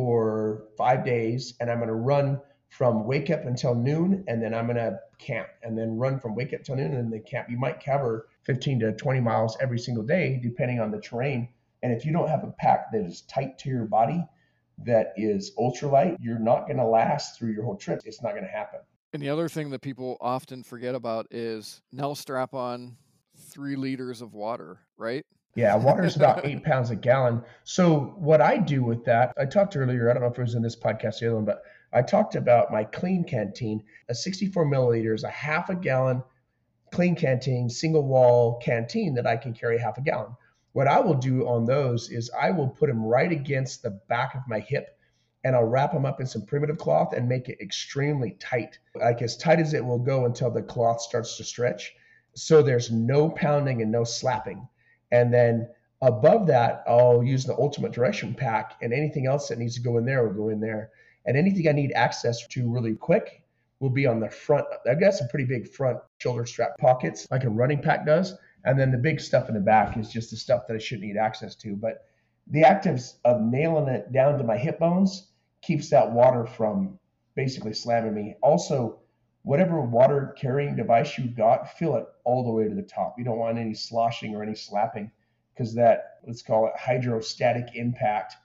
for 5 days and I'm going to run from wake up until noon, and then I'm going to camp and then run from wake up till noon and then camp. You might cover 15 to 20 miles every single day, depending on the terrain. And if you don't have a pack that is tight to your body, that is ultralight, you're not going to last through your whole trip. It's not going to happen. And the other thing that people often forget about is now strap on 3 liters of water, right? Yeah, water is about 8 pounds a gallon. So what I do with that, I talked earlier, I don't know if it was in this podcast or the other one, but I talked about my clean canteen, a 64 milliliters, a half a gallon clean canteen, single wall canteen that I can carry half a gallon. What I will do on those is I will put them right against the back of my hip and I'll wrap them up in some primitive cloth and make it extremely tight, like as tight as it will go until the cloth starts to stretch. So there's no pounding and no slapping. And then above that, I'll use the Ultimate Direction pack, and anything else that needs to go in there will go in there. And anything I need access to really quick will be on the front. I've got some pretty big front shoulder strap pockets like a running pack does. And then the big stuff in the back is just the stuff that I shouldn't need access to. But the actives of nailing it down to my hip bones keeps that water from basically slamming me. Also, whatever water carrying device you've got, fill it all the way to the top. You don't want any sloshing or any slapping because that, let's call it hydrostatic impact,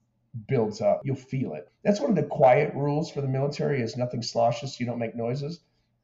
builds up. You'll feel it. That's one of the quiet rules for the military is nothing sloshes so you don't make noises.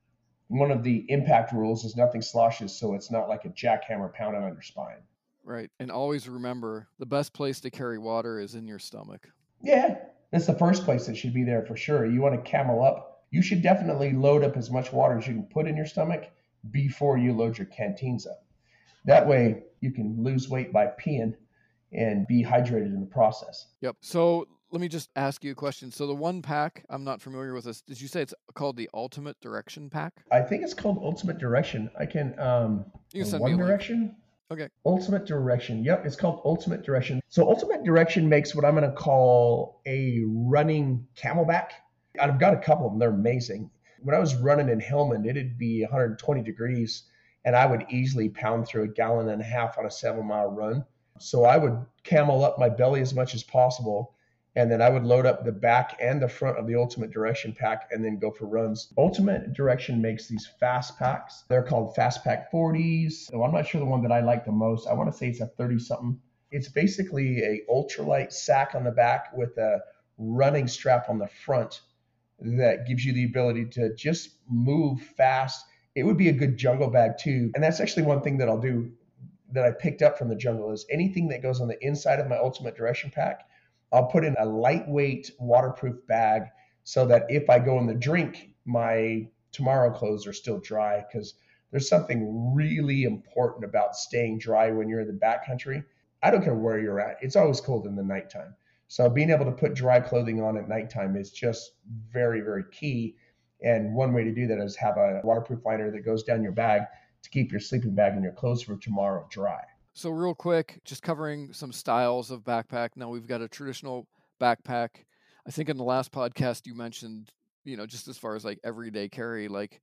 One of the impact rules is nothing sloshes so it's not like a jackhammer pounding on your spine. Right. And always remember, the best place to carry water is in your stomach. Yeah, that's the first place that should be there for sure. You want to camel up. You should definitely load up as much water as you can put in your stomach before you load your canteens up. That way you can lose weight by peeing and be hydrated in the process. Yep. So let me just ask you a question. So the one pack, I'm not familiar with this. Did you say it's called the Ultimate Direction pack? I think it's called Ultimate Direction. I can, you can send One me a link. Direction? Okay. Ultimate Direction. Yep, it's called Ultimate Direction. So Ultimate Direction makes what I'm going to call a running camelback. I've got a couple of them. They're amazing. When I was running in Hillman, it'd be 120 degrees, and I would easily pound through a gallon and a half on a 7-mile run. So I would camel up my belly as much as possible, and then I would load up the back and the front of the Ultimate Direction pack and then go for runs. Ultimate Direction makes these fast packs. They're called Fast Pack 40s. So I'm not sure the one that I like the most. I want to say it's a 30 something. It's basically a ultralight sack on the back with a running strap on the front that gives you the ability to just move fast. It would be a good jungle bag too. And that's actually one thing that I'll do that I picked up from the jungle is anything that goes on the inside of my Ultimate Direction pack, I'll put in a lightweight waterproof bag so that if I go in the drink, my tomorrow clothes are still dry, because there's something really important about staying dry when you're in the backcountry. I don't care where you're at. It's always cold in the nighttime. So being able to put dry clothing on at nighttime is just very, very key. And one way to do that is have a waterproof liner that goes down your bag to keep your sleeping bag and your clothes for tomorrow dry. So real quick, just covering some styles of backpack. Now we've got a traditional backpack. I think in the last podcast you mentioned, just as far as like everyday carry, like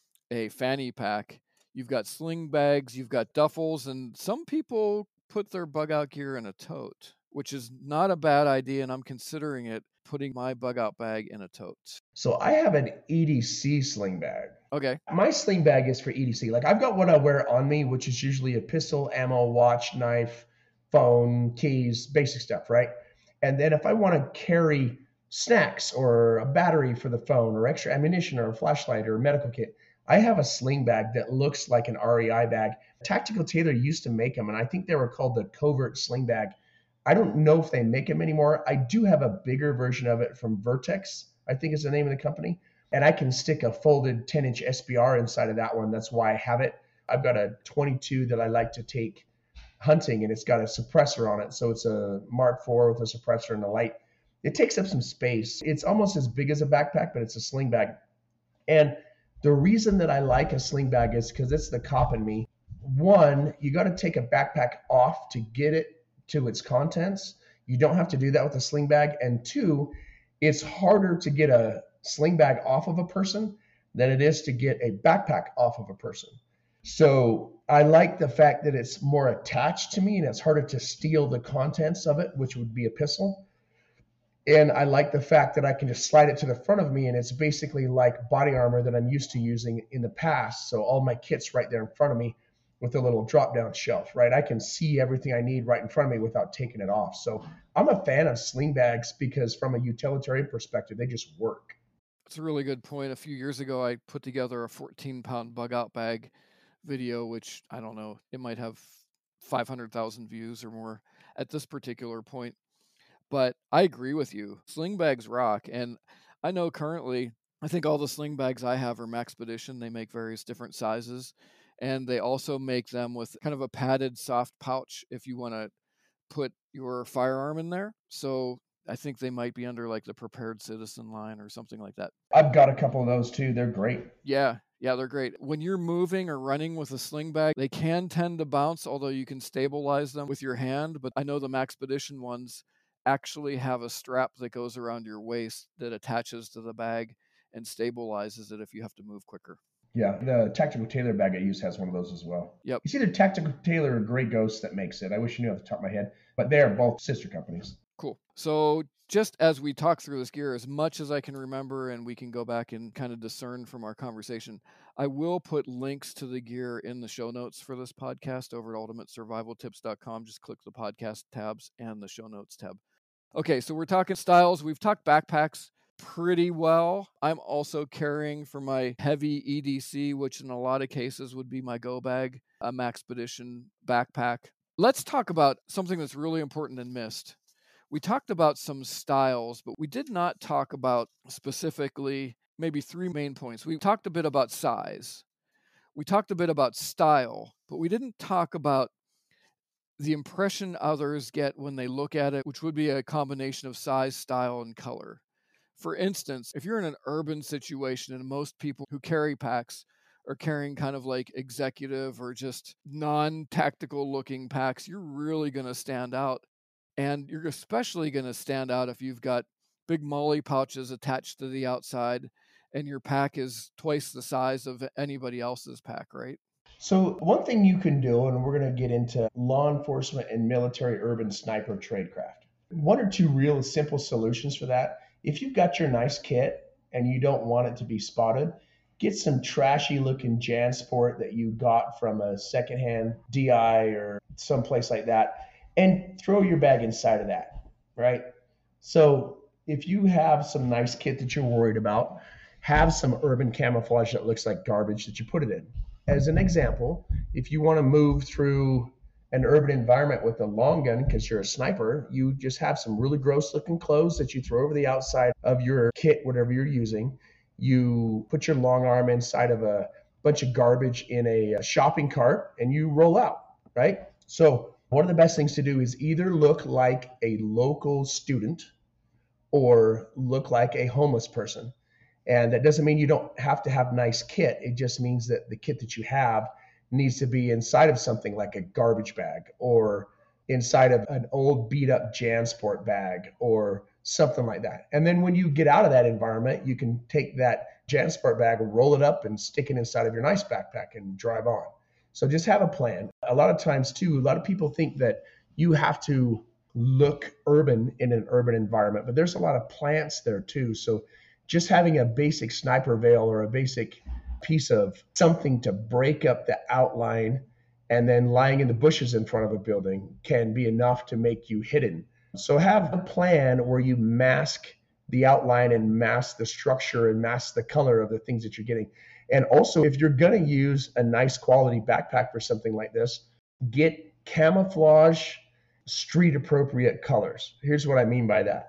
a fanny pack. You've got sling bags, you've got duffels, and some people put their bug out gear in a tote, which is not a bad idea, and I'm considering it, putting my bug out bag in a tote. So I have an EDC sling bag. Okay. My sling bag is for EDC. Like I've got what I wear on me, which is usually a pistol, ammo, watch, knife, phone, keys, basic stuff, right? And then if I want to carry snacks or a battery for the phone or extra ammunition or a flashlight or a medical kit, I have a sling bag that looks like an REI bag. Tactical Tailor used to make them, and I think they were called the Covert sling bag. I don't know if they make them anymore. I do have a bigger version of it from Vertex, I think is the name of the company. And I can stick a folded 10-inch SBR inside of that one. That's why I have it. I've got a 22 that I like to take hunting, and it's got a suppressor on it. So it's a Mark IV with a suppressor and a light. It takes up some space. It's almost as big as a backpack, but it's a sling bag. And the reason that I like a sling bag is because it's the cop in me. One, you got to take a backpack off to get it to its contents. You don't have to do that with a sling bag. And two, it's harder to get a sling bag off of a person than it is to get a backpack off of a person. So I like the fact that it's more attached to me and it's harder to steal the contents of it, which would be a pistol. And I like the fact that I can just slide it to the front of me and it's basically like body armor that I'm used to using in the past. So all my kit's right there in front of me with a little drop down shelf, right? I can see everything I need right in front of me without taking it off. So I'm a fan of sling bags because from a utilitarian perspective, they just work. That's a really good point. A few years ago, I put together a 14-pound bug out bag video, which I don't know, it might have 500,000 views or more at this particular point. But I agree with you. Sling bags rock. And I know currently, I think all the sling bags I have are Maxpedition. They make various different sizes. And they also make them with kind of a padded soft pouch if you want to put your firearm in there. So I think they might be under like the Prepared Citizen line or something like that. I've got a couple of those too. They're great. Yeah, they're great. When you're moving or running with a sling bag, they can tend to bounce, although you can stabilize them with your hand. But I know the Maxpedition ones actually have a strap that goes around your waist that attaches to the bag and stabilizes it if you have to move quicker. Yeah, the Tactical Tailor bag I use has one of those as well. Yep. It's either Tactical Tailor or Grey Ghost that makes it. I wish I knew off the top of my head, but they are both sister companies. Cool. So just as we talk through this gear, as much as I can remember, and we can go back and kind of discern from our conversation, I will put links to the gear in the show notes for this podcast over at ultimatesurvivaltips.com. Just click the podcast tabs and the show notes tab. Okay, so we're talking styles. We've talked backpacks pretty well. I'm also carrying for my heavy EDC, which in a lot of cases would be my go bag, a Maxpedition backpack. Let's talk about something that's really important and missed. We talked about some styles, but we did not talk about specifically maybe three main points. We talked a bit about size. We talked a bit about style, but we didn't talk about the impression others get when they look at it, which would be a combination of size, style, and color. For instance, if you're in an urban situation, and most people who carry packs are carrying kind of like executive or just non-tactical looking packs, you're really going to stand out. And you're especially going to stand out if you've got big MOLLE pouches attached to the outside and your pack is twice the size of anybody else's pack, right? So one thing you can do, and we're going to get into law enforcement and military urban sniper tradecraft. One or two real simple solutions for that. If you've got your nice kit and you don't want it to be spotted, get some trashy looking JanSport that you got from a secondhand DI or someplace like that, and throw your bag inside of that, right? So if you have some nice kit that you're worried about, have some urban camouflage that looks like garbage that you put it in. As an example, if you want to move through an urban environment with a long gun because you're a sniper, you just have some really gross looking clothes that you throw over the outside of your kit, whatever you're using. You put your long arm inside of a bunch of garbage in a shopping cart and you roll out, right? So one of the best things to do is either look like a local student or look like a homeless person. And that doesn't mean you don't have to have nice kit. It just means that the kit that you have needs to be inside of something like a garbage bag or inside of an old beat up JanSport bag or something like that. And then when you get out of that environment, you can take that JanSport bag, roll it up and stick it inside of your nice backpack and drive on. So just have a plan. A lot of times too, a lot of people think that you have to look urban in an urban environment, but there's a lot of plants there too. So just having a basic sniper veil or a basic piece of something to break up the outline and then lying in the bushes in front of a building can be enough to make you hidden. So have a plan where you mask the outline and mask the structure and mask the color of the things that you're getting. And also, if you're going to use a nice quality backpack for something like this, get camouflage street appropriate colors. Here's what I mean by that.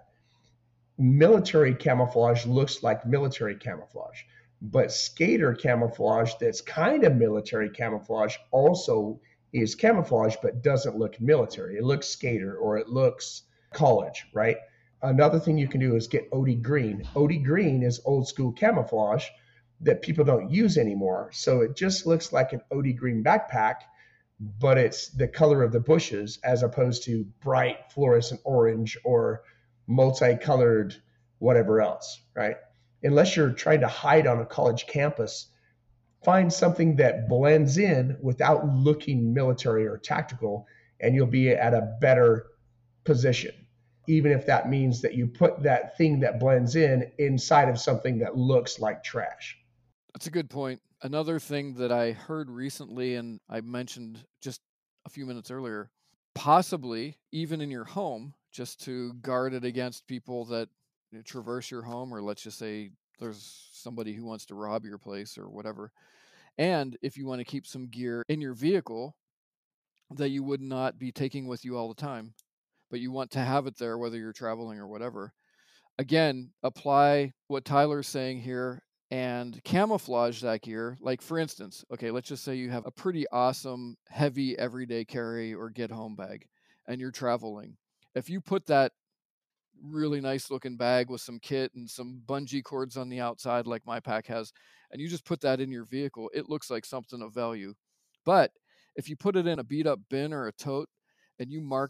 Military camouflage looks like military camouflage, but skater camouflage that's kind of military camouflage also is camouflage but doesn't look military. It looks skater or it looks college, right? Another thing you can do is get OD green. OD green is old school camouflage that people don't use anymore. So it just looks like an OD green backpack, but it's the color of the bushes as opposed to bright fluorescent orange or multicolored whatever else, right? Unless you're trying to hide on a college campus, find something that blends in without looking military or tactical, and you'll be at a better position, even if that means that you put that thing that blends in inside of something that looks like trash. That's a good point. Another thing that I heard recently, and I mentioned just a few minutes earlier, possibly even in your home, just to guard it against people that traverse your home, or let's just say there's somebody who wants to rob your place or whatever. And if you want to keep some gear in your vehicle that you would not be taking with you all the time, but you want to have it there whether you're traveling or whatever. Again, apply what Tyler's saying here and camouflage that gear. Like for instance, okay, let's just say you have a pretty awesome heavy everyday carry or get home bag and you're traveling. If you put that really nice looking bag with some kit and some bungee cords on the outside like my pack has, and you just put that in your vehicle, it looks like something of value. But if you put it in a beat up bin or a tote and you mark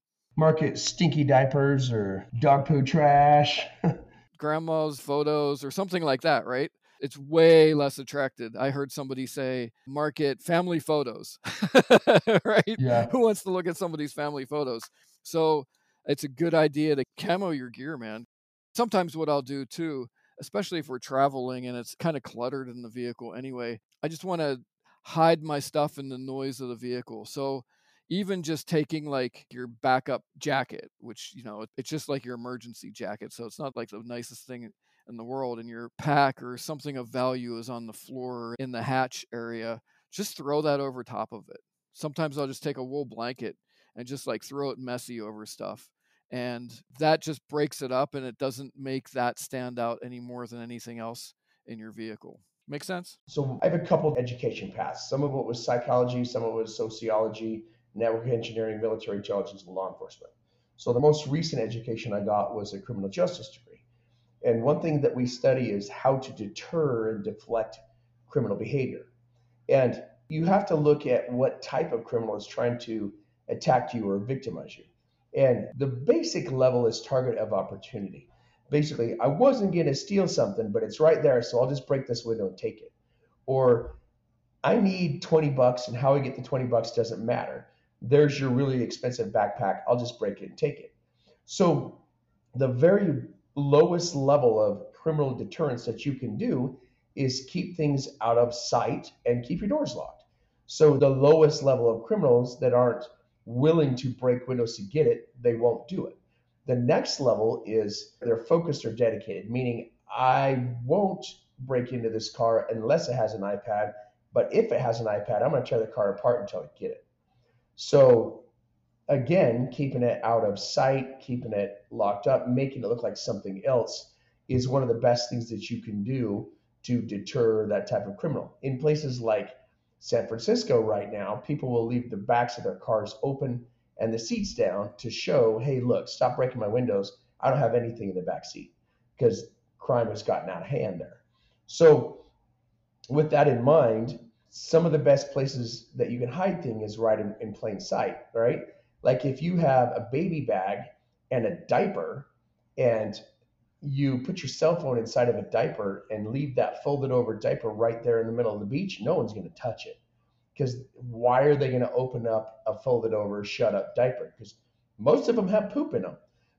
it stinky diapers or dog poo trash, grandma's photos or something like that, right? It's way less attracted. I heard somebody say, market family photos, right? Yeah. Who wants to look at somebody's family photos? So it's a good idea to camo your gear, man. Sometimes what I'll do too, especially if we're traveling and it's kind of cluttered in the vehicle anyway, I just want to hide my stuff in the noise of the vehicle. So even just taking like your backup jacket, which, you know, it's just like your emergency jacket. So it's not like the nicest thing in the world, and your pack or something of value is on the floor in the hatch area, just throw that over top of it. Sometimes I'll just take a wool blanket and just like throw it messy over stuff. And that just breaks it up and it doesn't make that stand out any more than anything else in your vehicle. Make sense? So I have a couple of education paths. Some of it was psychology, some of it was sociology, network engineering, military intelligence, and law enforcement. So the most recent education I got was a criminal justice degree. And one thing that we study is how to deter and deflect criminal behavior. And you have to look at what type of criminal is trying to attack you or victimize you. And the basic level is target of opportunity. Basically, I wasn't going to steal something, but it's right there, so I'll just break this window and take it. Or I need $20 and how I get the $20 doesn't matter. There's your really expensive backpack. I'll just break it and take it. So the very lowest level of criminal deterrence that you can do is keep things out of sight and keep your doors locked. So the lowest level of criminals that aren't willing to break windows to get it, they won't do it. The next level is they're focused or dedicated, meaning I won't break into this car unless it has an iPad, but if it has an iPad, I'm going to tear the car apart until I get it. So again, keeping it out of sight, keeping it locked up, making it look like something else is one of the best things that you can do to deter that type of criminal. In places like San Francisco right now, people will leave the backs of their cars open and the seats down to show, hey, look, stop breaking my windows. I don't have anything in the back seat, because crime has gotten out of hand there. So with that in mind, some of the best places that you can hide things is right in plain sight, right? Like if you have a baby bag and a diaper and you put your cell phone inside of a diaper and leave that folded over diaper right there in the middle of the beach, no one's going to touch it. Because why are they going to open up a folded over, shut up diaper? Because most of them have poop in them.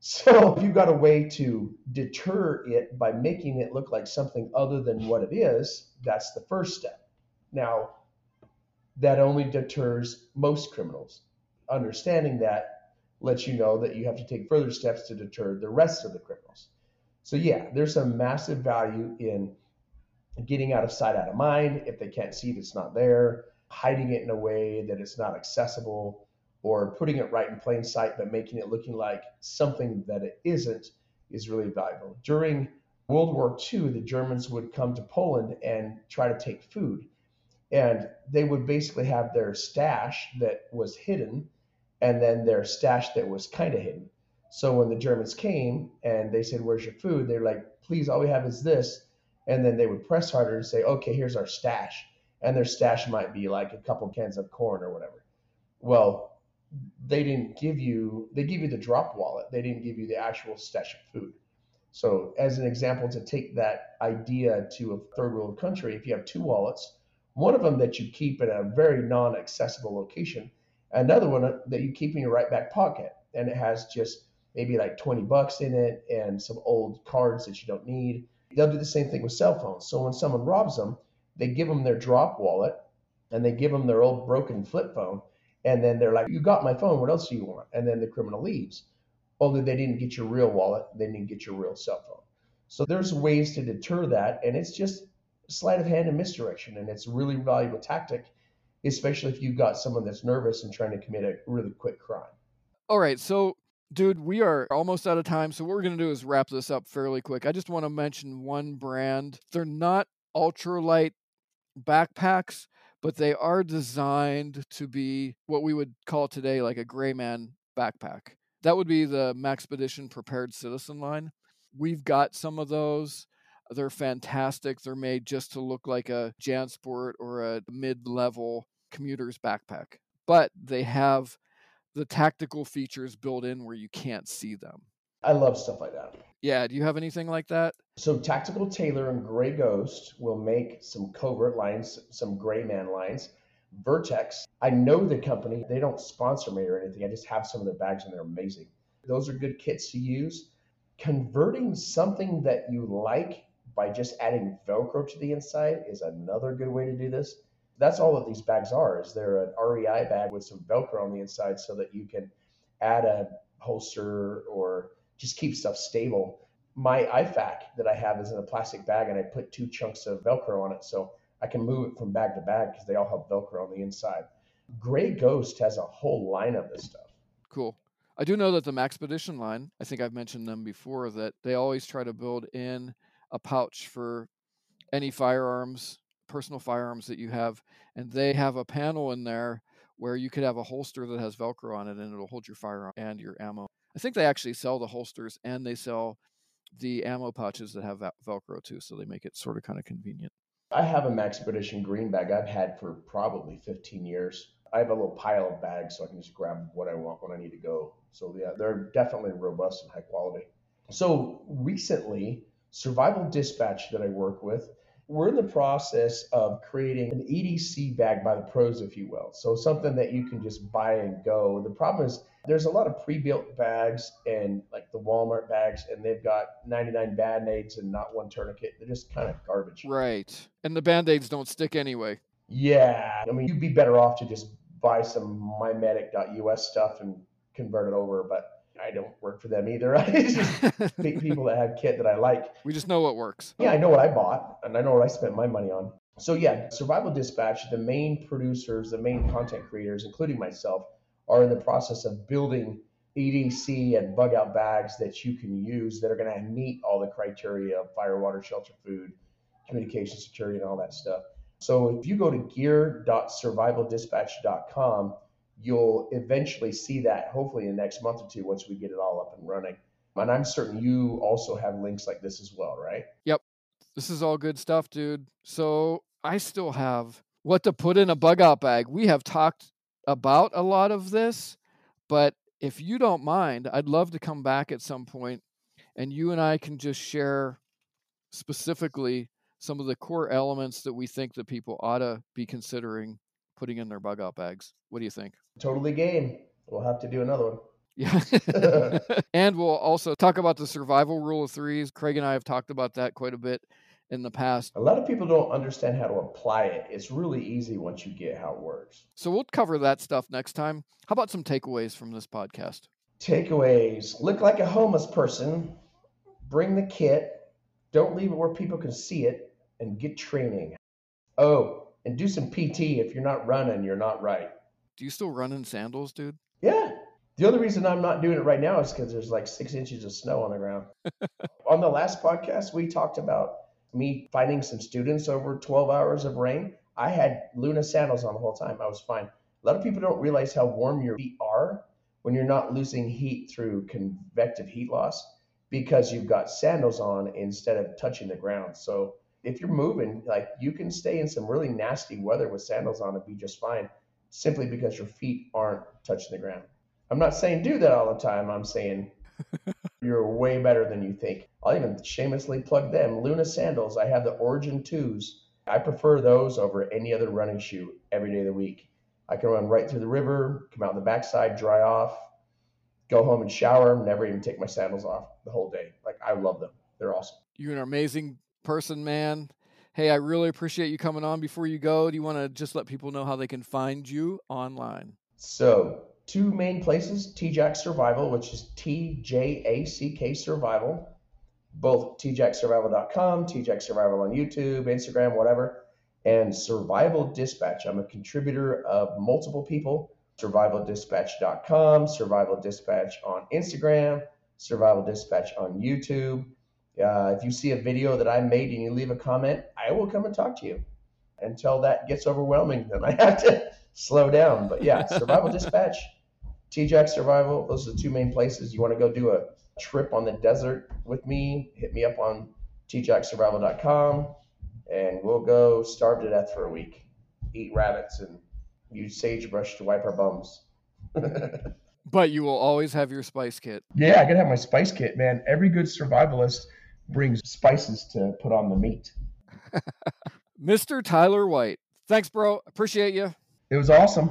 So if you've got a way to deter it by making it look like something other than what it is, that's the first step. Now, that only deters most criminals. Understanding that lets you know that you have to take further steps to deter the rest of the criminals. So yeah, there's some massive value in getting out of sight, out of mind. If they can't see it, it's not there. Hiding it in a way that it's not accessible, or putting it right in plain sight but making it looking like something that it isn't, is really valuable. During World War II, the Germans would come to Poland and try to take food. And they would basically have their stash that was hidden and then their stash that was kind of hidden. So when the Germans came and they said, where's your food? They're like, please, all we have is this. And then they would press harder and say, okay, here's our stash. And their stash might be like a couple cans of corn or whatever. Well, they give you the drop wallet. They didn't give you the actual stash of food. So as an example, to take that idea to a third world country, if you have two wallets, one of them that you keep in a very non-accessible location, another one that you keep in your right back pocket, and it has just maybe like $20 in it and some old cards that you don't need. They'll do the same thing with cell phones. So when someone robs them, they give them their drop wallet and they give them their old broken flip phone. And then they're like, you got my phone, what else do you want? And then the criminal leaves. Only they didn't get your real wallet, they didn't get your real cell phone. So there's ways to deter that, and it's just sleight of hand and misdirection, and it's a really valuable tactic, especially if you've got someone that's nervous and trying to commit a really quick crime. All right, so dude, we are almost out of time, so what we're going to do is wrap this up fairly quick. I just want to mention one brand. They're not ultralight backpacks, but they are designed to be what we would call today like a gray man backpack. That would be the Maxpedition Prepared Citizen line. We've got some of those. They're fantastic. They're made just to look like a JanSport or a mid-level commuter's backpack. But they have the tactical features built in where you can't see them. I love stuff like that. Yeah, do you have anything like that? So Tactical Tailor and Gray Ghost will make some covert lines, some gray man lines. Vertex, I know the company. They don't sponsor me or anything. I just have some of their bags and they're amazing. Those are good kits to use. Converting something that you like by just adding Velcro to the inside is another good way to do this. That's all that these bags are, is they're an REI bag with some Velcro on the inside so that you can add a holster or just keep stuff stable. My IFAK that I have is in a plastic bag and I put 2 chunks of Velcro on it so I can move it from bag to bag because they all have Velcro on the inside. Gray Ghost has a whole line of this stuff. Cool. I do know that the Maxpedition line, I think I've mentioned them before, that they always try to build in a pouch for any firearms, personal firearms that you have, and they have a panel in there where you could have a holster that has Velcro on it and it'll hold your firearm and your ammo. I think they actually sell the holsters and they sell the ammo pouches that have Velcro too, so they make it sort of kind of convenient. I have a Maxpedition green bag I've had for probably 15 years. I have a little pile of bags so I can just grab what I want when I need to go. So yeah, they're definitely robust and high quality. So recently, Survival Dispatch that I work with, we're in the process of creating an EDC bag by the pros, if you will. So something that you can just buy and go. The problem is there's a lot of pre-built bags and like the Walmart bags, and they've got 99 Band-Aids and not one tourniquet. They're just kind of garbage. Right. And the Band-Aids don't stick anyway. Yeah. I mean, you'd be better off to just buy some mymedic.us stuff and convert it over, but I don't work for them either. It's just people that have kit that I like. We just know what works. Yeah, I know what I bought, and I know what I spent my money on. So yeah, Survival Dispatch, the main producers, the main content creators, including myself, are in the process of building EDC and bug out bags that you can use that are going to meet all the criteria of fire, water, shelter, food, communication security, and all that stuff. So if you go to gear.survivaldispatch.com, you'll eventually see that hopefully in the next month or two once we get it all up and running. And I'm certain you also have links like this as well, right? Yep. This is all good stuff, dude. So I still have what to put in a bug out bag. We have talked about a lot of this, but if you don't mind, I'd love to come back at some point and you and I can just share specifically some of the core elements that we think that people ought to be considering putting in their bug out bags. What do you think? Totally game. We'll have to do another one. Yeah. And we'll also talk about the survival rule of threes. Craig and I have talked about that quite a bit in the past. A lot of people don't understand how to apply it. It's really easy once you get how it works. So we'll cover that stuff next time. How about some takeaways from this podcast? Takeaways. Look like a homeless person. Bring the kit. Don't leave it where people can see it, and get training. Oh, and do some PT. If you're not running, you're not right. Do you still run in sandals, dude? Yeah. The only reason I'm not doing it right now is because there's like 6 inches of snow on the ground. On the last podcast, we talked about me finding some students over 12 hours of rain. I had Luna sandals on the whole time. I was fine. A lot of people don't realize how warm your feet are when you're not losing heat through convective heat loss because you've got sandals on instead of touching the ground. So if you're moving, like you can stay in some really nasty weather with sandals on and be just fine simply because your feet aren't touching the ground. I'm not saying do that all the time. I'm saying you're way better than you think. I'll even shamelessly plug them. Luna sandals. I have the Origin 2s. I prefer those over any other running shoe every day of the week. I can run right through the river, come out the backside, dry off, go home and shower, never even take my sandals off the whole day. Like, I love them. They're awesome. You're an amazing person, man. Hey, I really appreciate you coming on. Before you go, do you want to just let people know how they can find you online? So, 2 main places, TJAC Survival, which is TJACK Survival, both tjacksurvival.com, TJAC Survival on YouTube, Instagram, whatever, and Survival Dispatch. I'm a contributor of multiple people, survivaldispatch.com, Survival Dispatch on Instagram, Survival Dispatch on YouTube. If you see a video that I made and you leave a comment, I will come and talk to you. Until that gets overwhelming, then I have to slow down. But yeah, Survival Dispatch, TJAC Survival, those are the 2 main places. You want to go do a trip on the desert with me, hit me up on tjacksurvival.com, and we'll go starve to death for a week, eat rabbits, and use sagebrush to wipe our bums. But you will always have your spice kit. Yeah, I gotta have my spice kit, man. Every good survivalist brings spices to put on the meat. Mr. Tyler White. Thanks, bro. Appreciate you. It was awesome.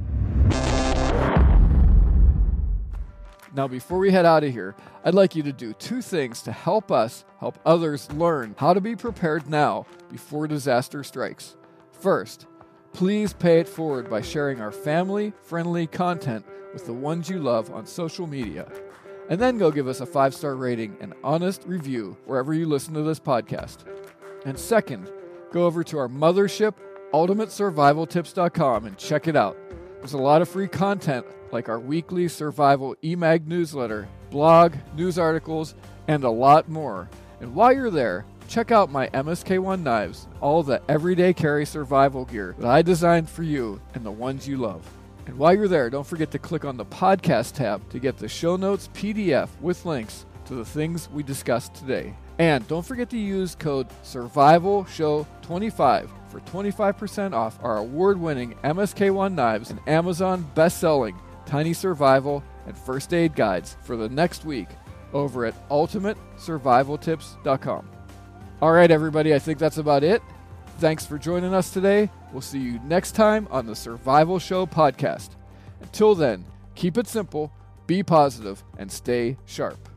Now, before we head out of here, I'd like you to do 2 things to help us help others learn how to be prepared now before disaster strikes. First, please pay it forward by sharing our family-friendly content with the ones you love on social media. And then go give us a 5-star rating and honest review wherever you listen to this podcast. And second, go over to our mothership, ultimatesurvivaltips.com, and check it out. There's a lot of free content like our weekly survival eMag newsletter, blog, news articles, and a lot more. And while you're there, check out my MSK1 knives, all the everyday carry survival gear that I designed for you and the ones you love. And while you're there, don't forget to click on the podcast tab to get the show notes PDF with links to the things we discussed today. And don't forget to use code SURVIVALSHOW25 for 25% off our award-winning MSK1 knives and Amazon best-selling Tiny Survival and First Aid guides for the next week over at ultimatesurvivaltips.com. All right, everybody, I think that's about it. Thanks for joining us today. We'll see you next time on the Survival Show podcast. Until then, keep it simple, be positive, and stay sharp.